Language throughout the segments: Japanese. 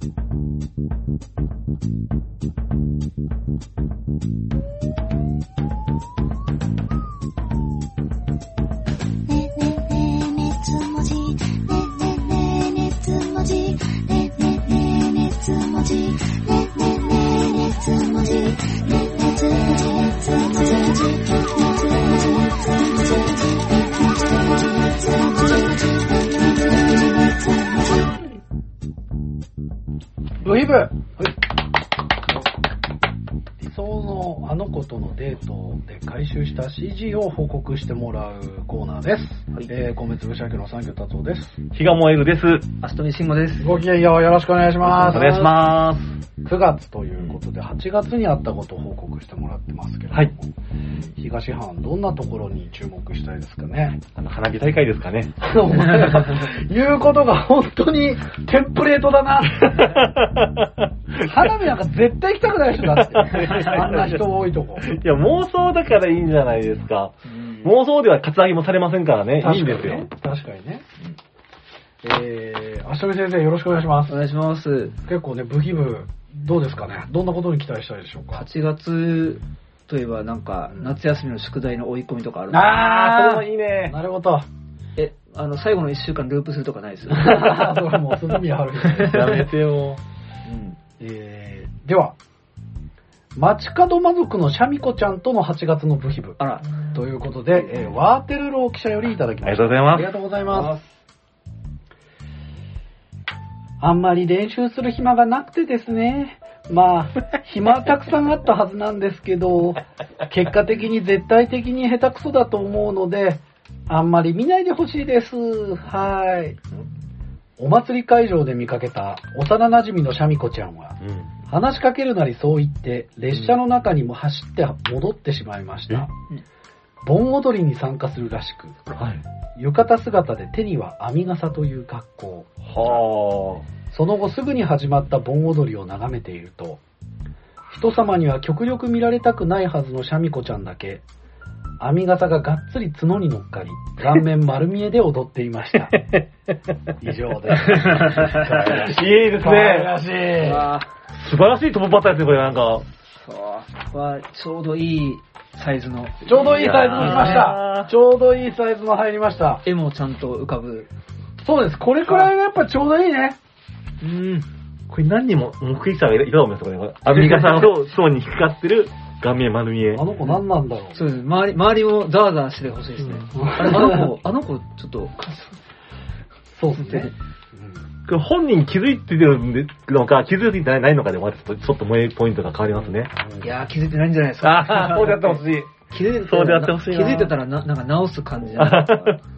ブヒブ、理想のあの子とのデートで回収した CG を報告してもらうコーナーです。はい、米粒社家の三魚達夫です。 比嘉萌えるです。 アストミシンゴです。 ごきげんよう、よろしくお願いします。 お願いします。 9月ということで8月にあったことを報告してもらってますけれども、はい、東藩どんなところに注目したいですかね。 花火大会ですかね。 言うことが本当にテンプレートだな。花火なんか絶対行きたくない人だって。あんな人多いとこ。 いや、妄想だからいいんじゃないですか。妄想ではカツアゲもされませんからね。いいんですよ。 確かにね。アシトミ先生よろしくお願いします。 お願いします。 結構ね、ブヒブどうですかね。どんなことに期待したいでしょうか。 8月といえばなんか夏休みの宿題の追い込みとかあるの。あー、それもいいね。 なるほど。 最後の1週間ループするとかないですよ。 それもう鈴宮春日。 やめてよ。 では、街角魔族のシャミ子ちゃんとの8月のブヒブ。ということで、ワーテルロー記者よりいただきました。 ありがとうございます。 ありがとうございます。あんまり練習する暇がなくてですね。まあ、暇はたくさんあったはずなんですけど、結果的に絶対的に下手くそだと思うので、あんまり見ないでほしいです。はい。お祭り会場で見かけた幼馴染のシャミ子ちゃんは、話しかけるなりそう言って列車の中にも走って戻ってしまいました。盆踊りに参加するらしく、浴衣姿で手には編み笠という格好。その後すぐに始まった盆踊りを眺めていると、人様には極力見られたくないはずのシャミ子ちゃんだけ、編み笠ががっつり角に乗っかり、顔面丸見えで踊っていました。以上です。 いいですね。 素晴らしいトップバッターですね、これなんか。 そう。ちょうどいいサイズの。 ちょうどいいサイズの来ました。ちょうどいいサイズの入りました。 絵もちゃんと浮かぶ。 そうです。これくらいがやっぱちょうどいいね。 これ何人も目撃者がいたと思いますよ、これ。アメリカさんと層に引っかかってる顔面丸見え。 あの子何なんだろう。 そうです。周りをザーザーしてほしいですね。あの子、ちょっと。 そうですね。 本人気づいてるのか、気づいてないのかでもちょっと萌えポイントが変わりますね。 いやー、気づいてないんじゃないですか。 そうでやってほしい。そうでやってほしい。 気づいてたらなんか直す感じじゃないですか。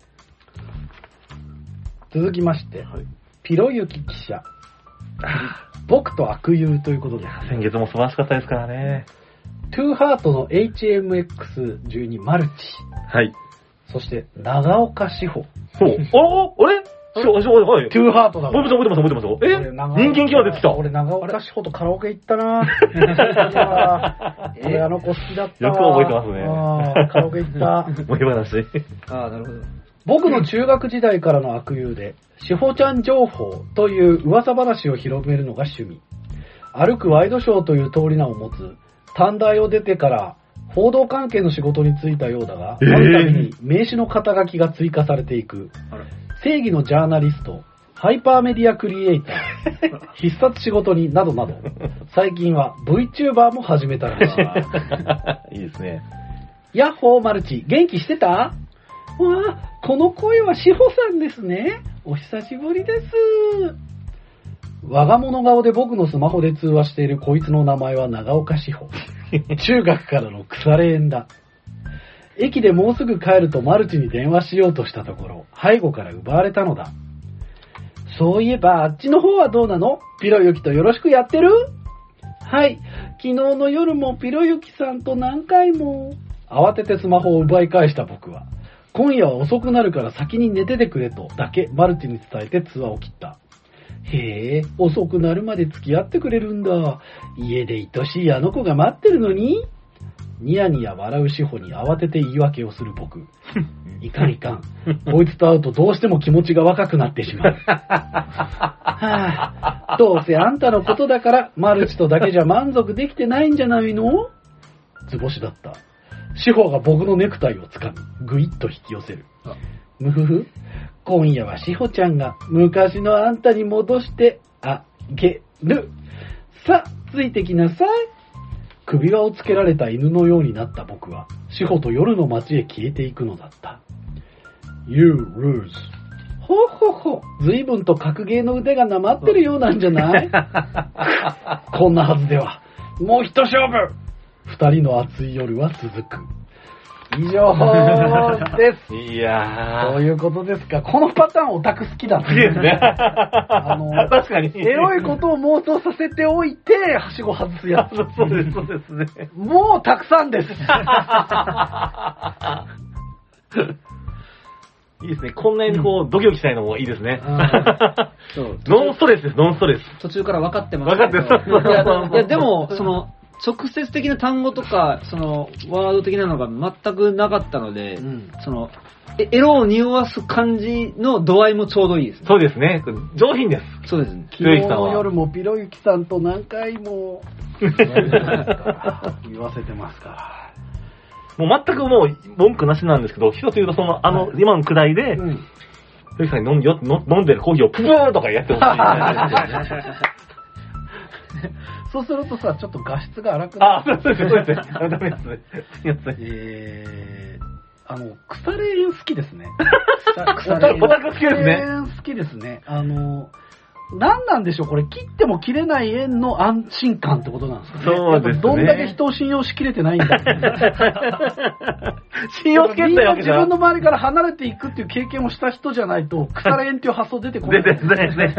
続きまして、ピロユキ記者。僕と悪友ということで。 先月も素晴らしかったですからね。 トゥーハートの HMX12 マルチ。 はい。 そして、長岡志保。 そう。あれトゥーハートだ。 覚えてますよ。人間キャラ出てきた。 俺、長岡志保とカラオケ行ったな俺、あの子好きだった。 よく覚えてますね。 カラオケ行った。 萌え話。 なるほど。 僕の中学時代からの悪友で、志保ちゃん情報という噂話を広めるのが趣味。歩くワイドショーという通り名を持つ、短大を出てから報道関係の仕事に就いたようだが、あるたびに名刺の肩書きが追加されていく。正義のジャーナリスト、ハイパーメディアクリエイター、必殺仕事になどなど、最近は VTuber も始めたらしい。いいですね。 ヤッホーマルチ、元気してた？わあ、この声は志保さんですね。お久しぶりです。我が物顔で僕のスマホで通話しているこいつの名前は長岡志保。中学からの腐れ縁だ。駅でもうすぐ帰るとマルチに電話しようとしたところ、背後から奪われたのだ。そういえば、あっちの方はどうなの？ピロユキとよろしくやってる？はい。昨日の夜もピロユキさんと何回も。慌ててスマホを奪い返した僕は、今夜は遅くなるから先に寝ててくれとだけマルチに伝えて通話を切った。へえ、遅くなるまで付き合ってくれるんだ。家で愛しいあの子が待ってるのに。ニヤニヤ笑う志保に慌てて言い訳をする僕。いかんいかん。こいつと会うとどうしても気持ちが若くなってしまう。はあ、 どうせあんたのことだから、マルチとだけじゃ満足できてないんじゃないの？図星だった。志保が僕のネクタイをつかみ、ぐいっと引き寄せる。むふふ。今夜は志保ちゃんが昔のあんたに戻してあげる。さあ、ついてきなさい。首輪をつけられた犬のようになった僕は、志保と夜の街へ消えていくのだった。You lose。ほほほ。随分と格ゲーの腕がなまってるようなんじゃないこんなはずでは。もう一勝負。二人の熱い夜は続く。以上です。 いやー。 どういうことですか？このパターンオタク好きだね。 好きですね。確かに。 エロいことを妄想させておいて、はしご外すやつ。 そうです、そうですね。 もうたくさんです。 いいですね。こんなにこう、ドキドキしたいのもいいですね。 そうノンストレスです、ノンストレス。 途中から分かってます。 分かってます。 いや、でも、直接的な単語とか、ワード的なのが全くなかったので、エロを匂わす感じの度合いもちょうどいいですね。 そうですね。上品です。 そうですね。 昨日の夜もピロユキさんと何回も言わせてますから。 もう全くもう文句なしなんですけど、一つ言うと今のくらいで、ピロユキさんに飲んでるコーヒーをプブーとかやってほしい。 そうするとさ、ちょっと画質が荒くなる。 そうです。ダメですね。すいません。 腐れ縁好きですね。 オタク好きですね。 好きですね。何なんでしょうこれ、切っても切れない縁の安心感ってことなんですかね。 そうですね。 どんだけ人を信用しきれてないんだ信用しきれてないわけじゃん。 自分の周りから離れていくっていう経験をした人じゃないと、腐れ縁っていう発想出てこない。 出て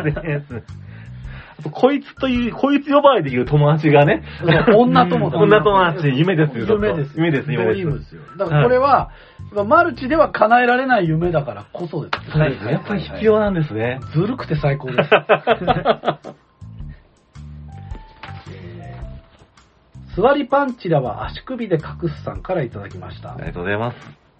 こいつ呼ばれている友達がね。 女友達。 女友達、夢ですよ。 夢です。 夢です。 ドリームですよ。だからこれは、マルチでは叶えられない夢だからこそです。 そうですね。やっぱり必要なんですね。 ずるくて最高です。座りパンチラは足首で隠すさんからいただきました。 ありがとうございます。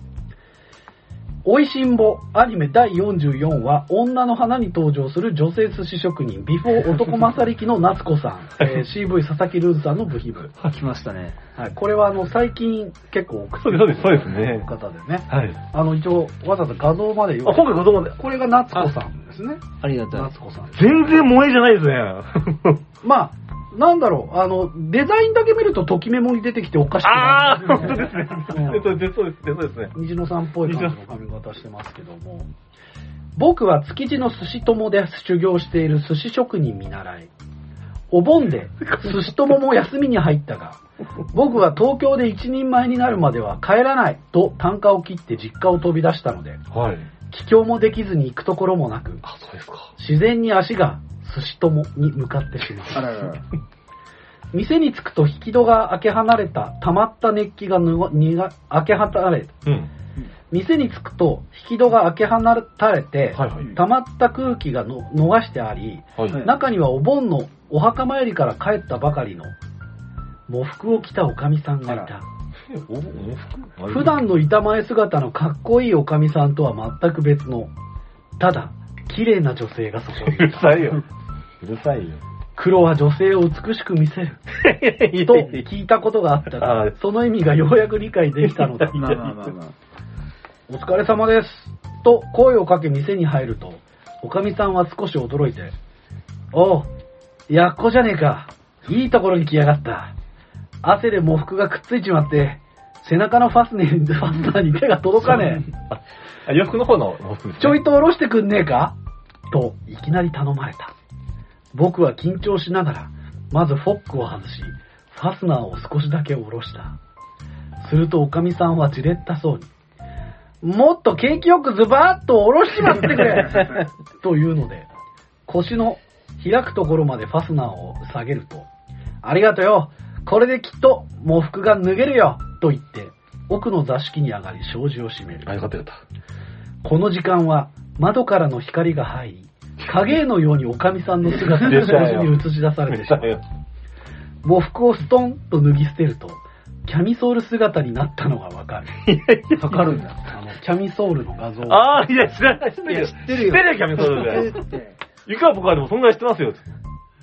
おいしんぼアニメ第44話女の花に登場する女性寿司職人ビフォー男勝力の夏子さん、CV 佐々木ルーズさんの部品部来ましたね。 はい、これは最近結構そうですね。 方でね。 はい。 一応わざわざ画像まで今回画像まで。 これが夏子さんですね。 ありがたい。 夏子さん。 全然萌えじゃないですね。 まあ。なんだろう、デザインだけ見るとときメモに出てきておかしくない。 本当ですね。そうですね。 虹野さんっぽい感じの髪型してますけども。僕は築地の寿司友で修行している寿司職人見習い。お盆で寿司友も休みに入ったが、僕は東京で一人前になるまでは帰らないと単価を切って実家を飛び出したので、 はい。 帰郷もできずに行くところもなく、 そうですか。 自然に足が寿司友に向かってしまう。店に着くと引き戸が開け離れた溜まった熱気が開け離れ、店に着くと引き戸が開け離れて、溜まった空気が逃してあり、中にはお盆のお墓参りから帰ったばかりの喪服を着たおかみさんがいた。普段の板前姿のかっこいいおかみさんとは全く別の、ただ綺麗な女性がそこにいた。 うるさいよ。 黒は女性を美しく見せると聞いたことがあったが、その意味がようやく理解できたのだ。お疲れ様ですと声をかけ店に入ると、おかみさんは少し驚いて、おう、やっこじゃねえか。いいところに来やがった。汗で喪服がくっついちまって、背中のファスナーに手が届かねえ。洋服の方の喪服ですね。 ちょいと下ろしてくんねえかといきなり頼まれた。僕は緊張しながら、まずフォックを外し、ファスナーを少しだけ下ろした。するとおかみさんはじれったそうに、もっと景気よくズバーッと下ろしちまってくれというので、腰の開くところまでファスナーを下げると、ありがとよ、これできっと喪服が脱げるよと言って、奥の座敷に上がり障子を閉める。 よかった。 この時間は窓からの光が入り、影絵のようにおかみさんの姿が障子に映し出されてしまう。喪服をストンと脱ぎ捨てると、キャミソール姿になったのがわかる。 わかるんだ。 キャミソールの画像。 いや、知らない。知ってるよ。 知ってるよ。 キャミソールで。いくら僕はでもそんなに知ってますよ。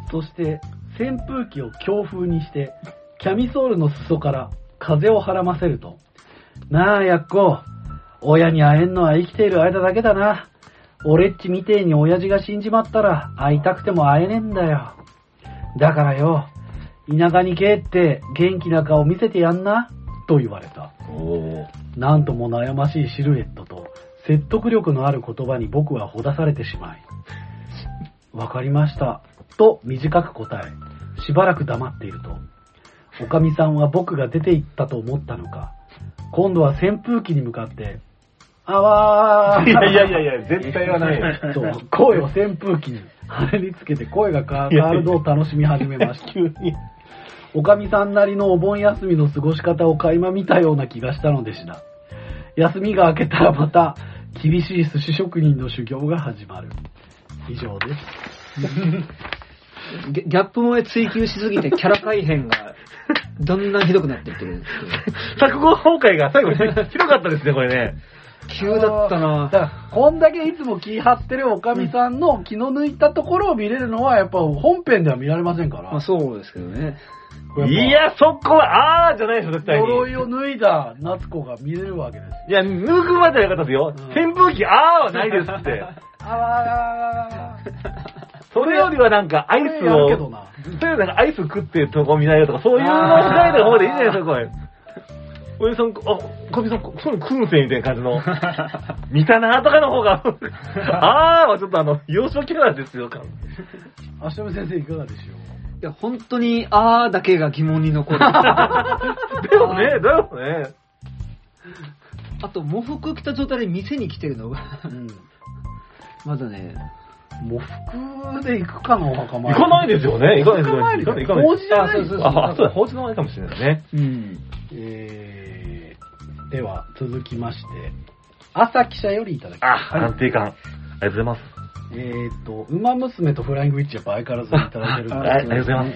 そして扇風機を強風にしてキャミソールの裾から風をはらませると、なあやっこ、親に会えんのは生きている間だけだな。俺っちみてえに親父が死んじまったら会いたくても会えねえんだよ。だからよ、田舎に帰って元気な顔見せてやんな、と言われた。なんとも悩ましいシルエットと説得力のある言葉に僕はほだされてしまい、わかりました、と短く答え、しばらく黙っていると、おかみさんは僕が出て行ったと思ったのか、今度は扇風機に向かって、あわーいや、絶対はないよ。 と声を扇風機に羽につけて声が変わるのを楽しみ始めました。 急に。 おかみさんなりのお盆休みの過ごし方を垣間見たような気がしたのでした。休みが明けたらまた厳しい寿司職人の修行が始まる。以上です。 ギャップ萌え追求しすぎてキャラ改変がどんなひどくなっていってるんですけど。 作語崩壊が最後ひどかったですね、これね。 急だったな。 だからこんだけいつも気張ってるおかみさんの気の抜いたところを見れるのはやっぱ本編では見られませんから。 まあそうですけどね。 いや、そこは、じゃないですよ、絶対に。 鎧を脱いだ夏子が見れるわけです。 いや、脱ぐまではよかったですよ。扇風機、はないですって。それよりはなんかアイスを、それよりなんかアイス食ってるとこ見ないよとか、そういうのをしないで方でいいじゃないですか、これ。おじさん、かみさん、そういうの食うんせみたいな感じの、見たなーとかの方が、はちょっと幼少キャラですよ、 足止先生いかがでしょう。 いや、本当に、だけが疑問に残る。 でもね、だよね。 あと、喪服着た状態で店に来てるのが、まだね、 喪服で行くかのお墓参り。 行かないですよね。行かないですよね。 行かない。法事じゃないですか。そうだ、法事の前かもしれないですね。 では、続きまして、朝記者よりいただきます。 安定感。ありがとうございます。 馬娘とフライングウィッチやっぱ相変わらずいただいてるんですはい、ありがとうございます。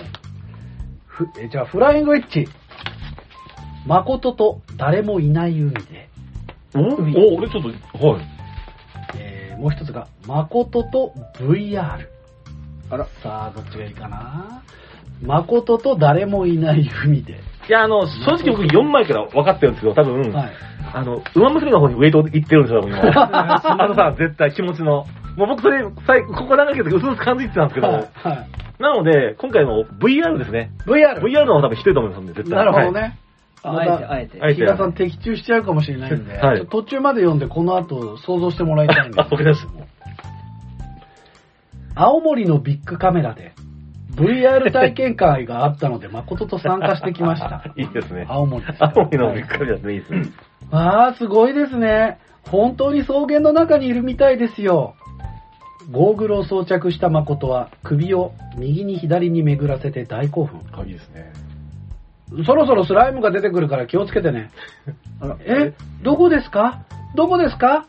じゃあ、フライングウィッチ。誠と誰もいない海で。 俺ちょっと、はい。 もう一つが、誠と VR。 あら。 さあ、どっちがいいかな。誠と誰もいない海で。 いや、正直僕4枚から分かってるんですけど、多分、はい、馬娘の方にウェイトいってるんですよ、多分今。さ、絶対気持ちの。もう僕それ、ここ長いけど、うすうす感じてたんですけど、はい、なので、今回の VR ですね。VR の方が多分知ってると思うんですよ、絶対。 なるほどね。 あえて。 比嘉さん的中しちゃうかもしれないんで、はい、途中まで読んでこの後想像してもらいたいんですけど。青森のビッグカメラで VR 体験会があったので誠と参加してきました。 いいですね。 青森です。 青森のビッグカメラでいいですね。 すごいですね。本当に草原の中にいるみたいですよ。ゴーグルを装着した誠は首を右に左に巡らせて大興奮。 いいですね。 そろそろスライムが出てくるから気をつけてね。どこですか？どこですか？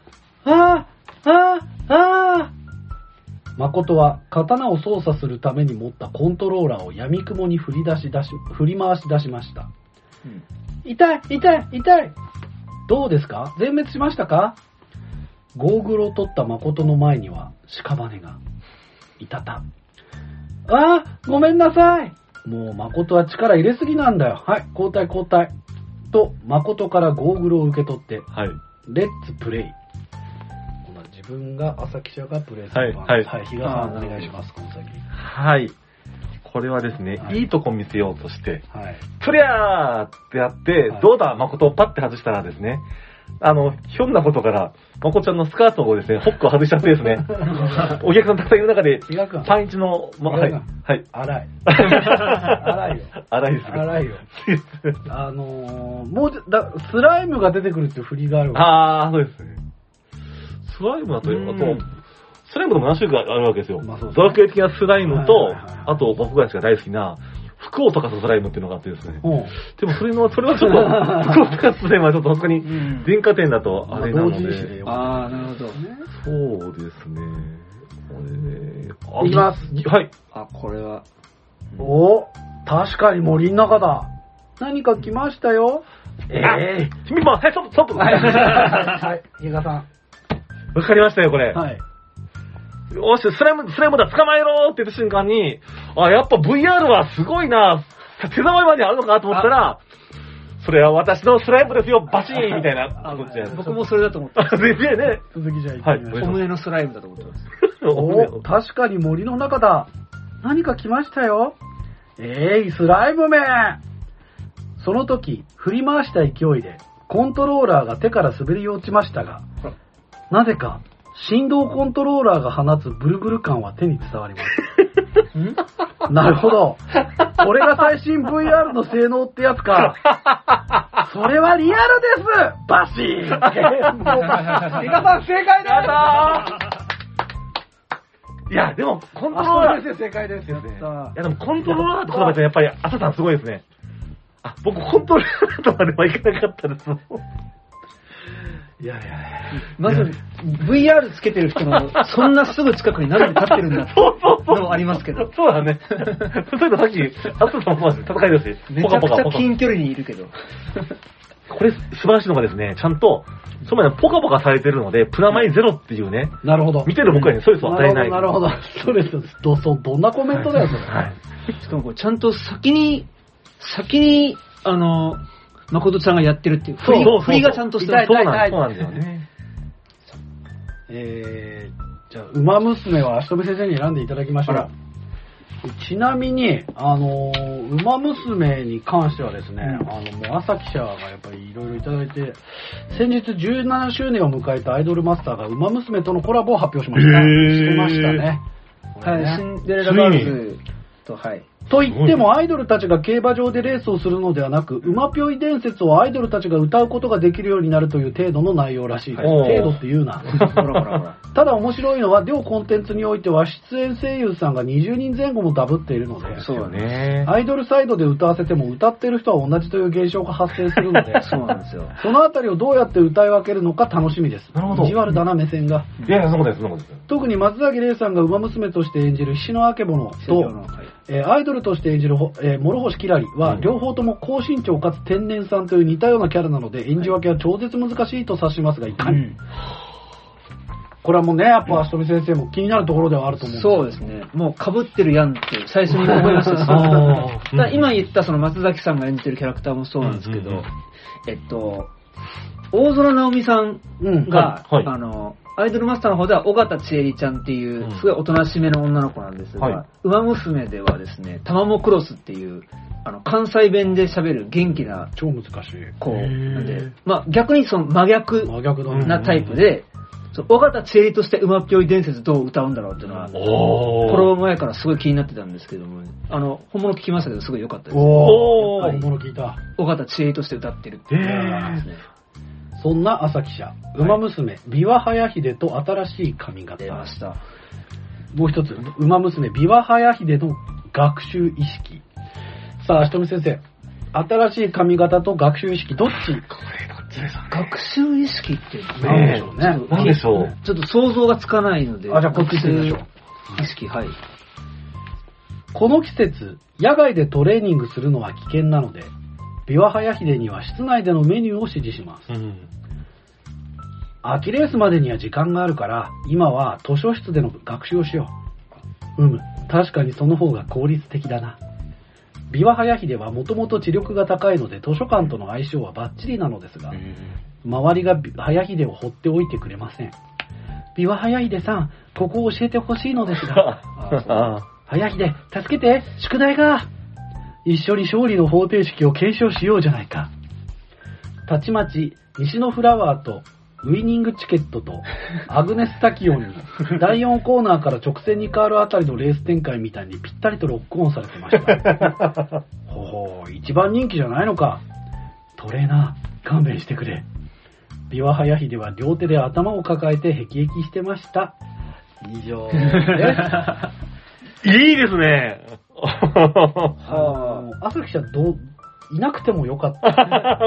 誠は刀を操作するために持ったコントローラーを闇雲に振り回し出しました。痛い。どうですか？全滅しましたか？ゴーグルを取った誠の前には屍がいたた。ごめんなさい。もう誠は力入れすぎなんだよ。はい、交代。と、誠からゴーグルを受け取って、 はい、 レッツプレイ。自分が朝記者がプレイする番。はい、比嘉さんお願いします、この先。 はい。これはですね、いいとこ見せようとして、プレアーってやって、どうだ、誠をパッて外したらですね、ひょんなことから、まこちゃんのスカートをですね、ホックを外しちゃってですね、お客さんたくさんいる中で、パンイチの、はい。 荒い。 荒いです。 荒いよ。もう、スライムが出てくるっていう振りがあるわけ。そうですね。スライムだと、スライムでも何種類かあるわけですよ。ドラクエ的なスライムと、あと僕たちが大好きな、服を溶かすスライムっていうのがあってですね。でもそれはちょっと、服を溶かすスライムはちょっと本当に、電化店だとあれなので。 なるほど。 そうですね。 いきます。 はい。 これは。 確かに森の中だ。何か来ましたよ。 君も、ストップ。 はい、比嘉さん。 わかりましたよ、これ。 はい。 よし、スライムだ、捕まえろって言った瞬間に、やっぱ VR はすごいな、手触りまであるのかと思ったら、それは私のスライムですよ、バシーンみたいな。 僕もそれだと思ってます。 続きじゃあ行ってみましょう。 お胸のスライムだと思ってます。 お、確かに森の中だ。何か来ましたよ。スライムめ。その時、振り回した勢いで、コントローラーが手から滑り落ちましたが、なぜか、振動コントローラーが放つブルブル感は手に伝わります。なるほど。これが最新 VR の性能ってやつか。それはリアルです。バシーン。皆さん正解です。 いや、でも、コントローラー。 正解ですよね。いや、でも、コントローラーと比べてやっぱり、朝さんすごいですね。僕、コントローラーとまではいかなかったです。 いや。 まず、VR つけてる人の、そんなすぐ近くに何で立ってるんだってのもありますけど。 そうだね。そういうのさっき、朝さんも戦いですし。 めちゃくちゃ近距離にいるけど。 これ、素晴らしいのがですね、ちゃんと、その前にポカポカされてるので、プラマイゼロっていうね。 なるほど。 見てる僕らにストレスを与えない。 なるほど。ストレス、どんなコメントだよ、それ。 はい。 しかもこれ、ちゃんと先に、誠ちゃんがやってるっていう。振りがちゃんとしてる。 そうなんだよね。 じゃあ、馬娘は足止先生に選んでいただきましょう。ちなみに、馬娘に関してはですね、もう朝記者がやっぱりいろいろいただいて、先日17周年を迎えたアイドルマスターが馬娘とのコラボを発表しました。してましたね。 はい、シンデレラガールズと、はい。 と言ってもアイドルたちが競馬場でレースをするのではなく、馬ぴょい伝説をアイドルたちが歌うことができるようになるという程度の内容らしいです。程度って言うな。ただ面白いのは、両コンテンツにおいては出演声優さんが20人前後もダブっているので、 そうだね。 アイドルサイドで歌わせても歌ってる人は同じという現象が発生するので、 そうなんですよ。 そのあたりをどうやって歌い分けるのか楽しみです。 なるほど。 意地悪だな、目線が。 いや、そうです。 特に松崎玲さんが馬娘として演じる菱野明物と、アイドルとして演じる諸星きらりは、両方とも高身長かつ天然さんという似たようなキャラなので、演じ分けは超絶難しいと察しますが、いかに。これはもうね、やっぱ、足富先生も気になるところではあると思うんです。 そうですね。もう被ってるやんって最初に思いましたし、今言ったその松崎さんが演じてるキャラクターもそうなんですけど、大空直美さんが、アイドルマスターの方では、尾形千恵里ちゃんっていう、すごいおとなしめの女の子なんですが、馬娘ではですね、玉もクロスっていう、関西弁で喋る元気な、 超難しい子なんで、まあ逆にその真逆なタイプで、尾形千恵里として馬ぴょい伝説どう歌うんだろうっていうのは、この前からすごい気になってたんですけども、本物聞きましたけど、すごい良かったです。 本物聞いた。 尾形千恵里として歌ってるっていうですね。 そんな朝記者、馬娘、琵琶早秀と新しい髪型。 出ました。 もう一つ、馬娘、琵琶早秀の学習意識。さあ、足富先生、新しい髪型と学習意識、どっち？これどっちですか？ 学習意識って何でしょうね。 何でしょう？ ちょっと想像がつかないので。 じゃあこっち行ってみましょう。意識、はい。 この季節、野外でトレーニングするのは危険なので、琵琶早秀には室内でのメニューを指示します。秋レースまでには時間があるから、今は図書室での学習をしよう。確かにその方が効率的だな。琵琶早秀はもともと知力が高いので図書館との相性はバッチリなのですが、周りが早秀を放っておいてくれません。琵琶早秀さん、ここを教えてほしいのですが。早秀、助けて、宿題が。一緒に勝利の方程式を検証しようじゃないか。たちまち、西のフラワーと、ウイニングチケットと、アグネスタキオンに、第4コーナーから直線に変わるあたりのレース展開みたいにぴったりとロックオンされてました。一番人気じゃないのか。トレーナー、勘弁してくれ。琵琶早秀は両手で頭を抱えて辟易してました。以上です。 いいですね。 朝記者いなくてもよかった。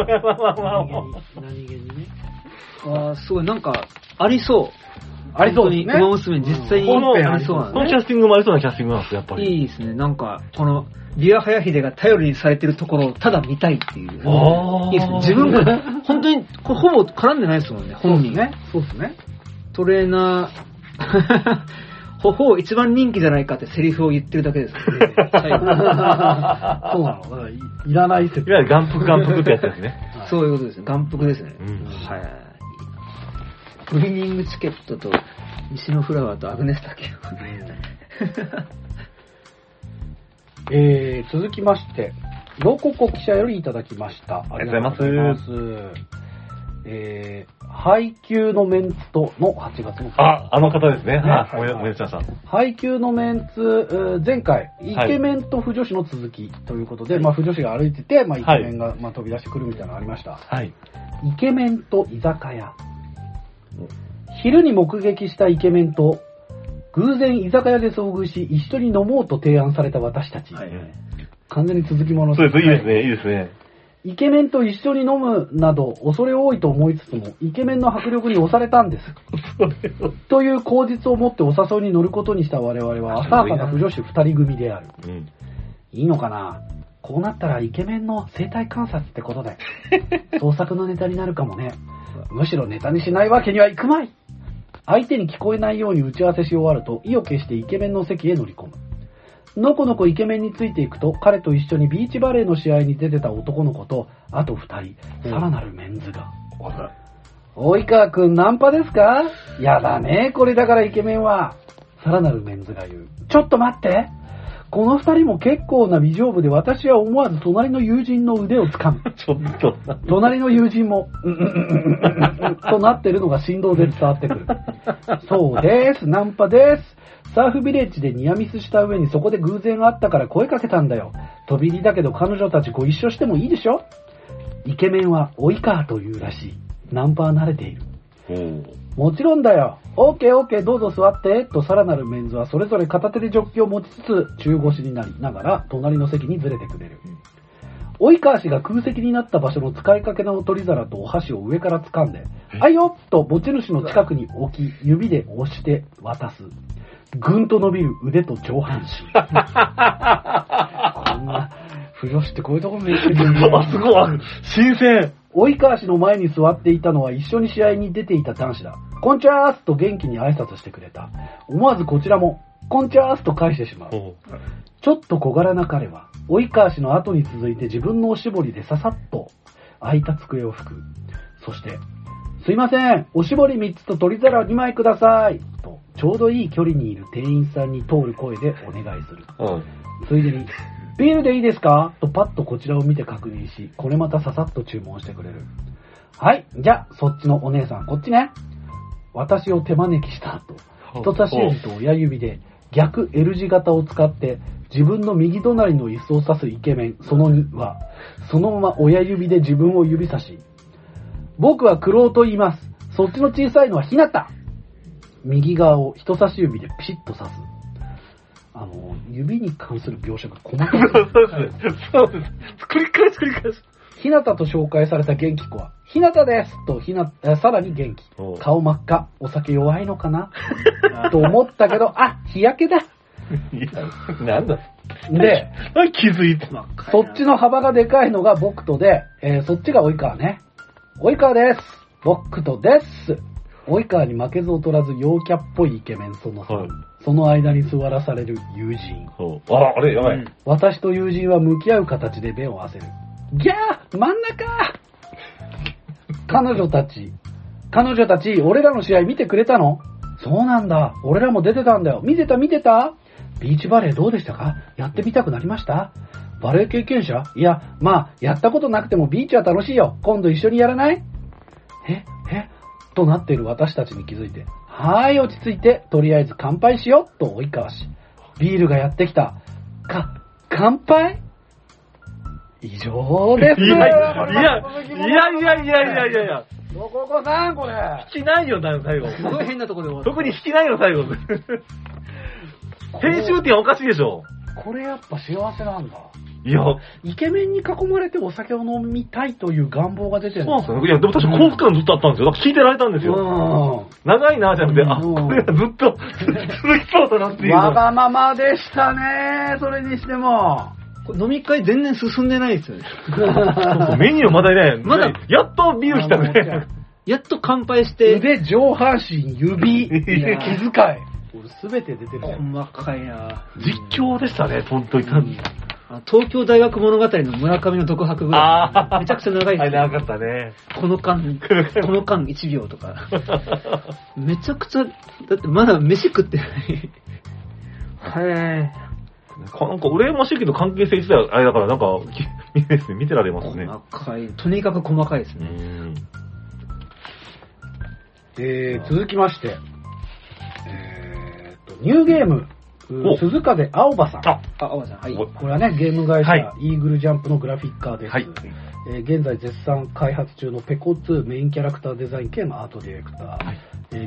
何気にね。 すごい、なんか、ありそう。 ありそうですね。 馬娘実際にありそうなんで。 このキャスティングもありそうなキャスティングなんですよ、やっぱり。 いいですね。なんか、この、琵琶早秀が頼りにされてるところをただ見たいっていう。いいですね。自分が、本当に、ほぼ絡んでないですもんね、本人。 ね。そうですね。 トレーナー、 ほほう一番人気じゃないかってセリフを言ってるだけですね。最後そうなの。だからいらない説。 いわゆる眼福眼福ってやつですね。 そういうことですね。眼福ですね。 うん、 はい。ウィニングチケットと西のフラワーとアグネスタキ続きまして、ロココ記者よりいただきました。 ありがとうございます。 配給のメンツとの8月の。 あの方ですね。思い出しました。 配給のメンツ、前回、イケメンと腐女子の続きということで、腐女子が歩いてて、イケメンが飛び出してくるみたいなのがありました。 はい。 イケメンと居酒屋。昼に目撃したイケメンと、偶然居酒屋で遭遇し、一緒に飲もうと提案された私たち。はい、完全に続きものそうです。いいですね、いいですね。 イケメンと一緒に飲むなど恐れ多いと思いつつも、イケメンの迫力に押されたんです。という口実を持ってお誘いに乗ることにした我々は、浅はかな腐女子2人組である。いいのかな？こうなったらイケメンの生態観察ってことで、創作のネタになるかもね。むしろネタにしないわけにはいくまい。相手に聞こえないように打ち合わせし終わると、意を決してイケメンの席へ乗り込む。のこのこイケメンについていくと、彼と一緒にビーチバレーの試合に出てた男の子と、あと2人、さらなるメンズが。及川くんナンパですか？やだね、これだからイケメンは。さらなるメンズが言う。ちょっと待って。この2人も結構な美丈夫で、私は思わず隣の友人の腕を掴む。 ちょっと。 隣の友人も、となってるのが振動で伝わってくる。そうです、ナンパです。サーフビレッジでニアミスした上にそこで偶然会ったから声かけたんだよ。飛び入りだけど彼女たちご一緒してもいいでしょ？イケメンは及川というらしい。ナンパは慣れている。もちろんだよ。オーケーオーケーどうぞ座って。とさらなるメンズはそれぞれ片手でジョッキを持ちつつ中腰になりながら隣の席にずれてくれる。及川氏が空席になった場所の使いかけの取り皿とお箸を上から掴んで、あいよと持ち主の近くに置き指で押して渡す。ぐんと伸びる腕と上半身。こんな、腐女子ってこういうところ見つけてるね。 すごい、新鮮。 及川氏の前に座っていたのは一緒に試合に出ていた男子だ。こんちゃーすと元気に挨拶してくれた。思わずこちらも、こんちゃーすと返してしまう。ちょっと小柄な彼は、及川氏の後に続いて自分のおしぼりでささっと空いた机を拭く。そして、すいません、おしぼり3つと取り皿2枚ください。と、ちょうどいい距離にいる店員さんに通る声でお願いする。ついでに、ビールでいいですか？とパッとこちらを見て確認し、これまたささっと注文してくれる。はい、じゃあ、そっちのお姉さん、こっちね。私を手招きした後、人差し指と親指で逆 L 字型を使って自分の右隣の椅子を指すイケメンその2は、そのまま親指で自分を指差し、僕はクロウと言います。そっちの小さいのはひなた。右側を人差し指でピシッと刺す。指に関する描写が細かい。 そうです。繰り返す。 ひなたと紹介された元気子は、ひなたですとさらに元気。顔真っ赤。お酒弱いのかなと思ったけど、日焼けだ。 いや、なんだ。 で、 気づいてそっちの幅がでかいのが僕とで、そっちが及川ね。及川です。僕とです。及川に負けず劣らず陽キャっぽいイケメンその3、その間に座らされる友人。 あれやばい。 私と友人は向き合う形で目を合わせる。ギャー真ん中彼女たち、俺らの試合見てくれたの？そうなんだ。俺らも出てたんだよ。見てたビーチバレーどうでしたか？やってみたくなりました？バレー経験者？いや、やったことなくてもビーチは楽しいよ。今度一緒にやらない？となっている私たちに気づいて、はーい、落ち着いて、とりあえず乾杯しよう、と及川氏。ビールがやってきた。乾杯？以上です。 いや。 ロココさん、これ。 引きないよ、最後。 すごい変なところで終わった。 特に引きないよ、最後。編集点おかしいでしょ。 これやっぱ幸せなんだ。 いや、 イケメンに囲まれてお酒を飲みたいという願望が出てるんですよ。そうなんですよ。いや、でも確か幸福感ずっとあったんですよ。だから聞いてられたんですよ。長いなじゃなくて、これがずっと続きそうだなっていう。 わがままでしたね、それにしても。 飲み会全然進んでないですよね。 メニューまだね、やっとビール来たね。 やっと乾杯して。 腕、上半身、指、気遣い。 すべて出てる。 細かいな。 実況でしたね、本当に。 東京大学物語の村上の独白ぐらい。めちゃくちゃ長いですね。 長かったね。 この間1秒とか。めちゃくちゃ、だってまだ飯食ってない。へぇなんか、羨ましいけど関係性自体あれだから、なんか、見てられますね。 細かい。とにかく細かいですね。 続きまして、ニューゲーム、鈴風青葉さん。 青葉さん、はい。 これはね、ゲーム会社、イーグルジャンプのグラフィッカーです。はい。現在絶賛開発中のペコ2メインキャラクターデザイン兼アートディレクター。はい。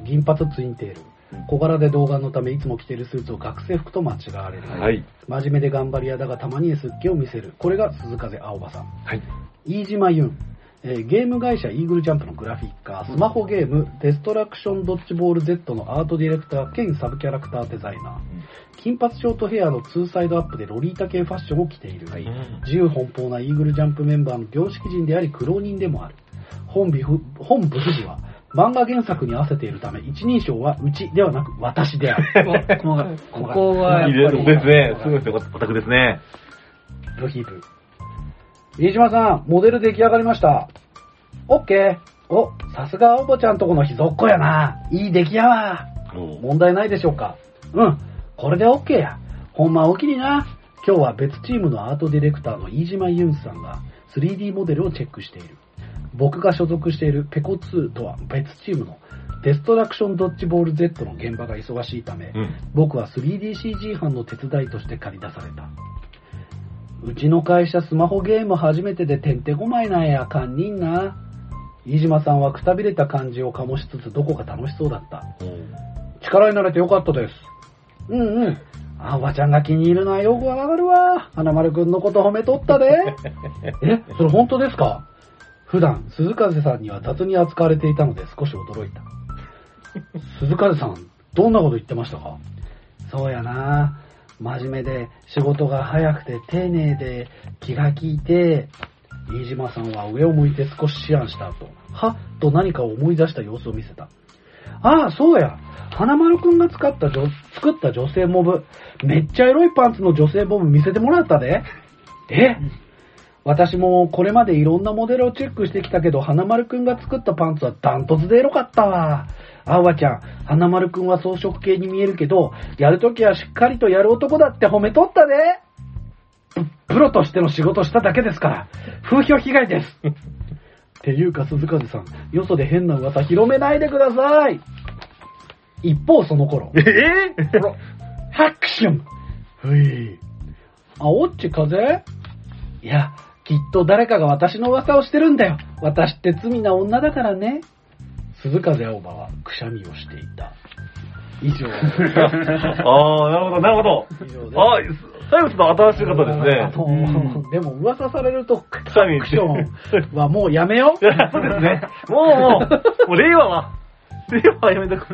銀髪ツインテール。小柄で童顔のためいつも着ているスーツを学生服と間違われる。はい。真面目で頑張り屋だがたまにすっ気を見せる。これが鈴風青葉さん。はい。飯島優。ゲーム会社イーグルジャンプのグラフィッカー、スマホゲーム、デストラクションドッジボール Z のアートディレクター兼サブキャラクターデザイナー、金髪ショートヘアの2サイドアップでロリータ系ファッションを着ている、自由奔放なイーグルジャンプメンバーの良識人であり苦労人でもある。本部富士は漫画原作に合わせているため一人称はうちではなく私である。 ここはやっぱりですね、すごいですよ、オタクですね。 ブヒブ飯島さん、モデル出来上がりました。オッケー。お、さすがおぼちゃんとこの秘蔵っ子やな。いい出来やわ。問題ないでしょうか。うん、これでオッケーや。ほんまおきにな。今日は別チームのアートディレクターの飯島ユンさんが 3D モデルをチェックしている。僕が所属しているペコ2とは別チームのデストラクションドッジボール Z の現場が忙しいため、僕は 3DCG 班の手伝いとして借り出された。うちの会社スマホゲーム初めてでてんてこまいなんや、堪忍な。飯島さんはくたびれた感じを醸しつつどこか楽しそうだった。力になれてよかったです。あおばちゃんが気に入るのはよくわかるわ。花丸くんのこと褒めとったで。それ本当ですか？普段鈴風さんには雑に扱われていたので少し驚いた。鈴風さん、どんなこと言ってましたか？そうやな。真面目で仕事が早くて丁寧で気が利いて、飯島さんは上を向いて少し思案した後、はっと何かを思い出した様子を見せた。ああ、そうや。花丸くんが作った女性モブ、めっちゃエロいパンツの女性モブ見せてもらったで。私もこれまでいろんなモデルをチェックしてきたけど、花丸くんが作ったパンツはダントツでエロかったわ。あおばちゃん、花丸くんは装飾系に見えるけど、やるときはしっかりとやる男だって褒めとったで。プロとしての仕事しただけですから、風評被害です。っていうか鈴風さん、よそで変な噂広めないでください。一方その頃。ハクション。あおっち風？いや、きっと誰かが私の噂をしてるんだよ。私って罪な女だからね。鈴風青葉はくしゃみをしていた。以上。 なるほど。最後ちょっと新しい方ですね。 でも噂されるとアクションはもうやめよう。 そうですね。もう令和はやめとく。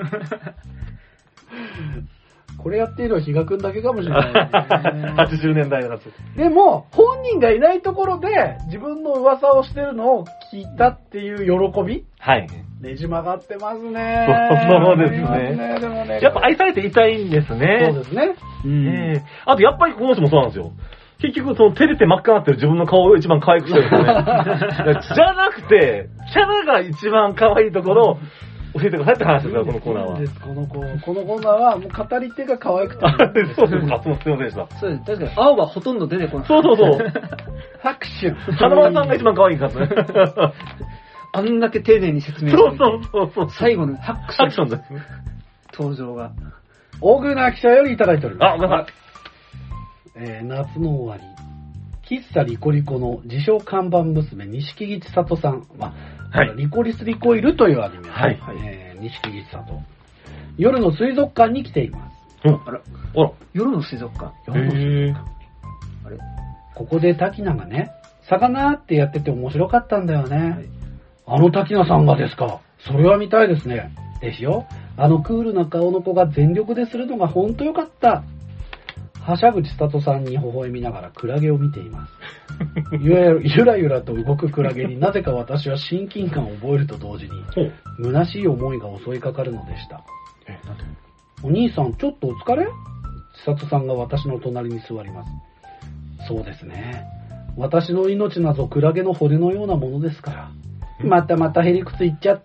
これやっているのは比嘉くんだけかもしれない、ね。 80年代のやつ。 でも、本人がいないところで自分の噂をしてるのを聞いたっていう喜び？はい。ねじ曲がってますね。 そうですね。でもね、やっぱ愛されていたいんですね。 そうですね。 あとやっぱりこの人もそうなんですよ。結局その照れて真っ赤になってる自分の顔を一番可愛くしてるんですね。じゃなくて、キャラが一番可愛いところを教えてくださいって話ですよ、このコーナーは。 このコーナーはもう語り手が可愛くて。 そうですか、すいませんでした。 そうです。確かに青はほとんど出てこない。 そう。 拍手。 花丸さんが一番可愛いからね。 あんだけ丁寧に説明して。そう。最後のハクションですね。登場が。 大宮記者よりいただいております。 ごめんなさい。夏の終わり。喫茶リコリコの自称看板娘、錦木千里さん。リコリスリコイルというアニメ。錦木千里。夜の水族館に来ています。 夜の水族館。 あれ？ここで滝名がね、魚ってやってて面白かったんだよね。あの滝名さんがですか。それは見たいですね。ですよ。あのクールな顔の子が全力でするのがほんとよかった。はしゃぐ千里さんに微笑みながらクラゲを見ています。ゆらゆらと動くクラゲになぜか私は親近感を覚えると同時に、虚しい思いが襲いかかるのでした。 お兄さん、ちょっとお疲れ？千里さんが私の隣に座ります。そうですね。私の命なぞクラゲの骨のようなものですから。またへりくついっちゃって、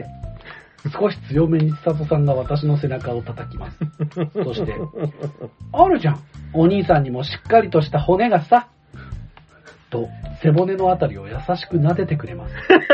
少し強めに千里さんが私の背中を叩きます。そして、あるじゃん。お兄さんにもしっかりとした骨がさ。と、背骨のあたりを優しく撫でてくれます。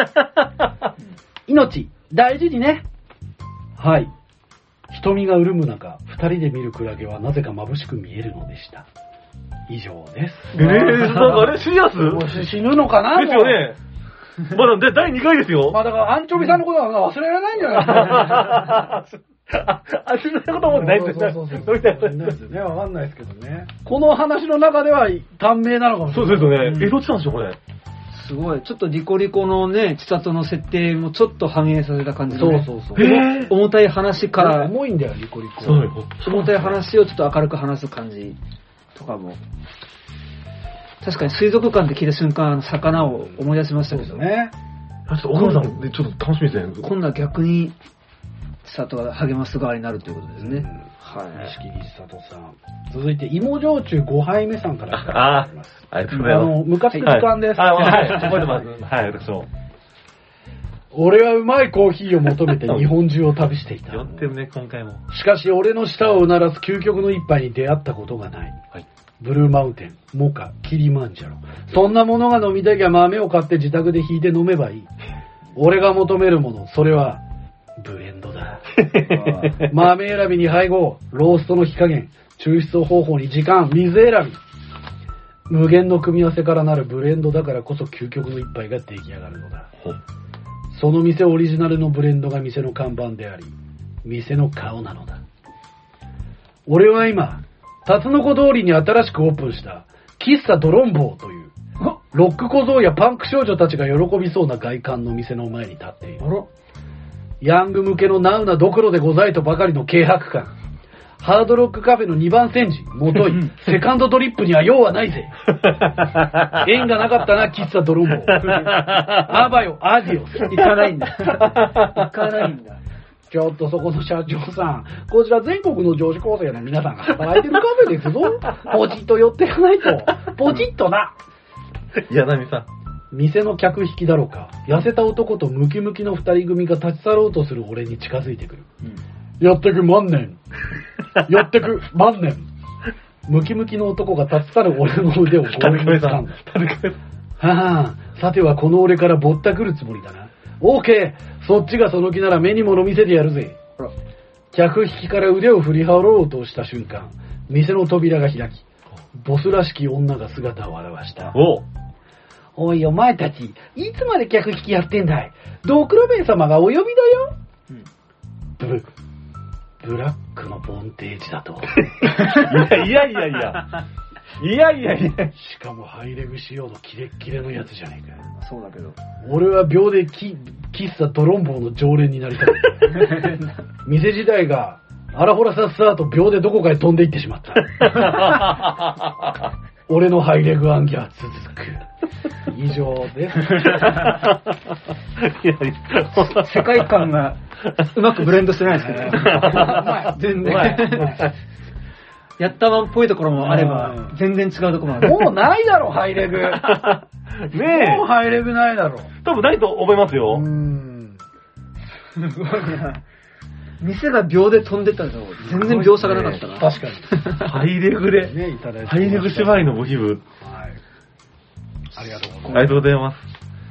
命、大事にね。はい。瞳が潤む中、二人で見るクラゲはなぜか眩しく見えるのでした。以上です。 なんかあれシリアス？ もう死ぬのかな？ ですよね。まだ第2回ですよ。 まあだからアンチョビさんのことは忘れられないんじゃないですか。 そんなこと思ってないですよ。 そうですよね。わかんないですけどね。この話の中では短命なのかもしれない。 そうですよね。どっちなんでしょう、これ。 すごい。ちょっとリコリコのね、千里の設定もちょっと反映させた感じで、ね。 そう。 重たい話から、 重いんだよ、リコリコ。 重たい話をちょっと明るく話す感じとかも。確かに水族館で聞いた瞬間、魚を思い出しましたけどね。 ちょっと岡野さん、ちょっと楽しみですね。 今度は逆に、千里が励ます側になるということですね。 はい。錦木千里さん。続いて、芋焼酎5杯目さんからいただきます。 ありがとうございます。 ムカつく時間です。 はい、覚えてます。はい、私も。 俺はうまいコーヒーを求めて日本中を旅していた。 寄ってるね、今回も。 しかし、俺の舌をうならす究極の一杯に出会ったことがない。 はい。 ブルーマウンテン、モカ、キリマンジャロ。そんなものが飲みたきゃ豆を買って自宅で引いて飲めばいい。俺が求めるもの、それは、ブレンドだ。豆選びに配合、ローストの火加減、抽出方法に時間、水選び。無限の組み合わせからなるブレンドだからこそ究極の一杯が出来上がるのだ。その店オリジナルのブレンドが店の看板であり、店の顔なのだ。俺は今、タツノコ通りに新しくオープンした喫茶ドロンボーというロック小僧やパンク少女たちが喜びそうな外観の店の前に立っている。ヤング向けのナウなドクロでございとばかりの軽薄感。ハードロックカフェの2番煎じ、もとい、セカンドドリップには用はないぜ。縁がなかったな、喫茶ドロンボー。アバよ、アディオス。 行かないんだ。行かないんだ。 ちょっとそこの社長さん、こちら全国の女子高生の皆さんが働いてるカフェですぞ。ポチッと寄っていかないと。ポチッとな。 柳さん。 店の客引きだろうか。痩せた男とムキムキの二人組が立ち去ろうとする俺に近づいてくる。やってく万年。やってく万年。ムキムキの男が立ち去る俺の腕を強引に掴んだ。はぁ、さてはこの俺からぼったくるつもりだな。オーケー、そっちがその気なら目に物見せてやるぜ。客引きから腕を振り払おうとした瞬間、店の扉が開き、ボスらしき女が姿を現した。おいお前たち、いつまで客引きやってんだい。ドクロベン様がお呼びだよ。ブラックのボンテージだと。 いや。 しかもハイレグ仕様のキレッキレのやつじゃねえか。 そうだけど。 俺は秒で喫茶ドロンボーの常連になりたかった。店自体がアラホラサッサーと秒でどこかへ飛んでいってしまった。俺のハイレグ暗記は続く。以上です。 世界観がうまくブレンドしてないですけど、全然。やったまんっぽいところもあれば、全然違うところもある。 もうないだろ、ハイレグ。ねえ。もうハイレグないだろ。 多分ないと思いますよ。 すごいな。店が秒で飛んでったけど、全然秒差がなかったな。 確かに。 ハイレグで。 ね、いただいて。 ハイレグ縛りのご気分。 はい。ありがとうございます。 ありがとうございます。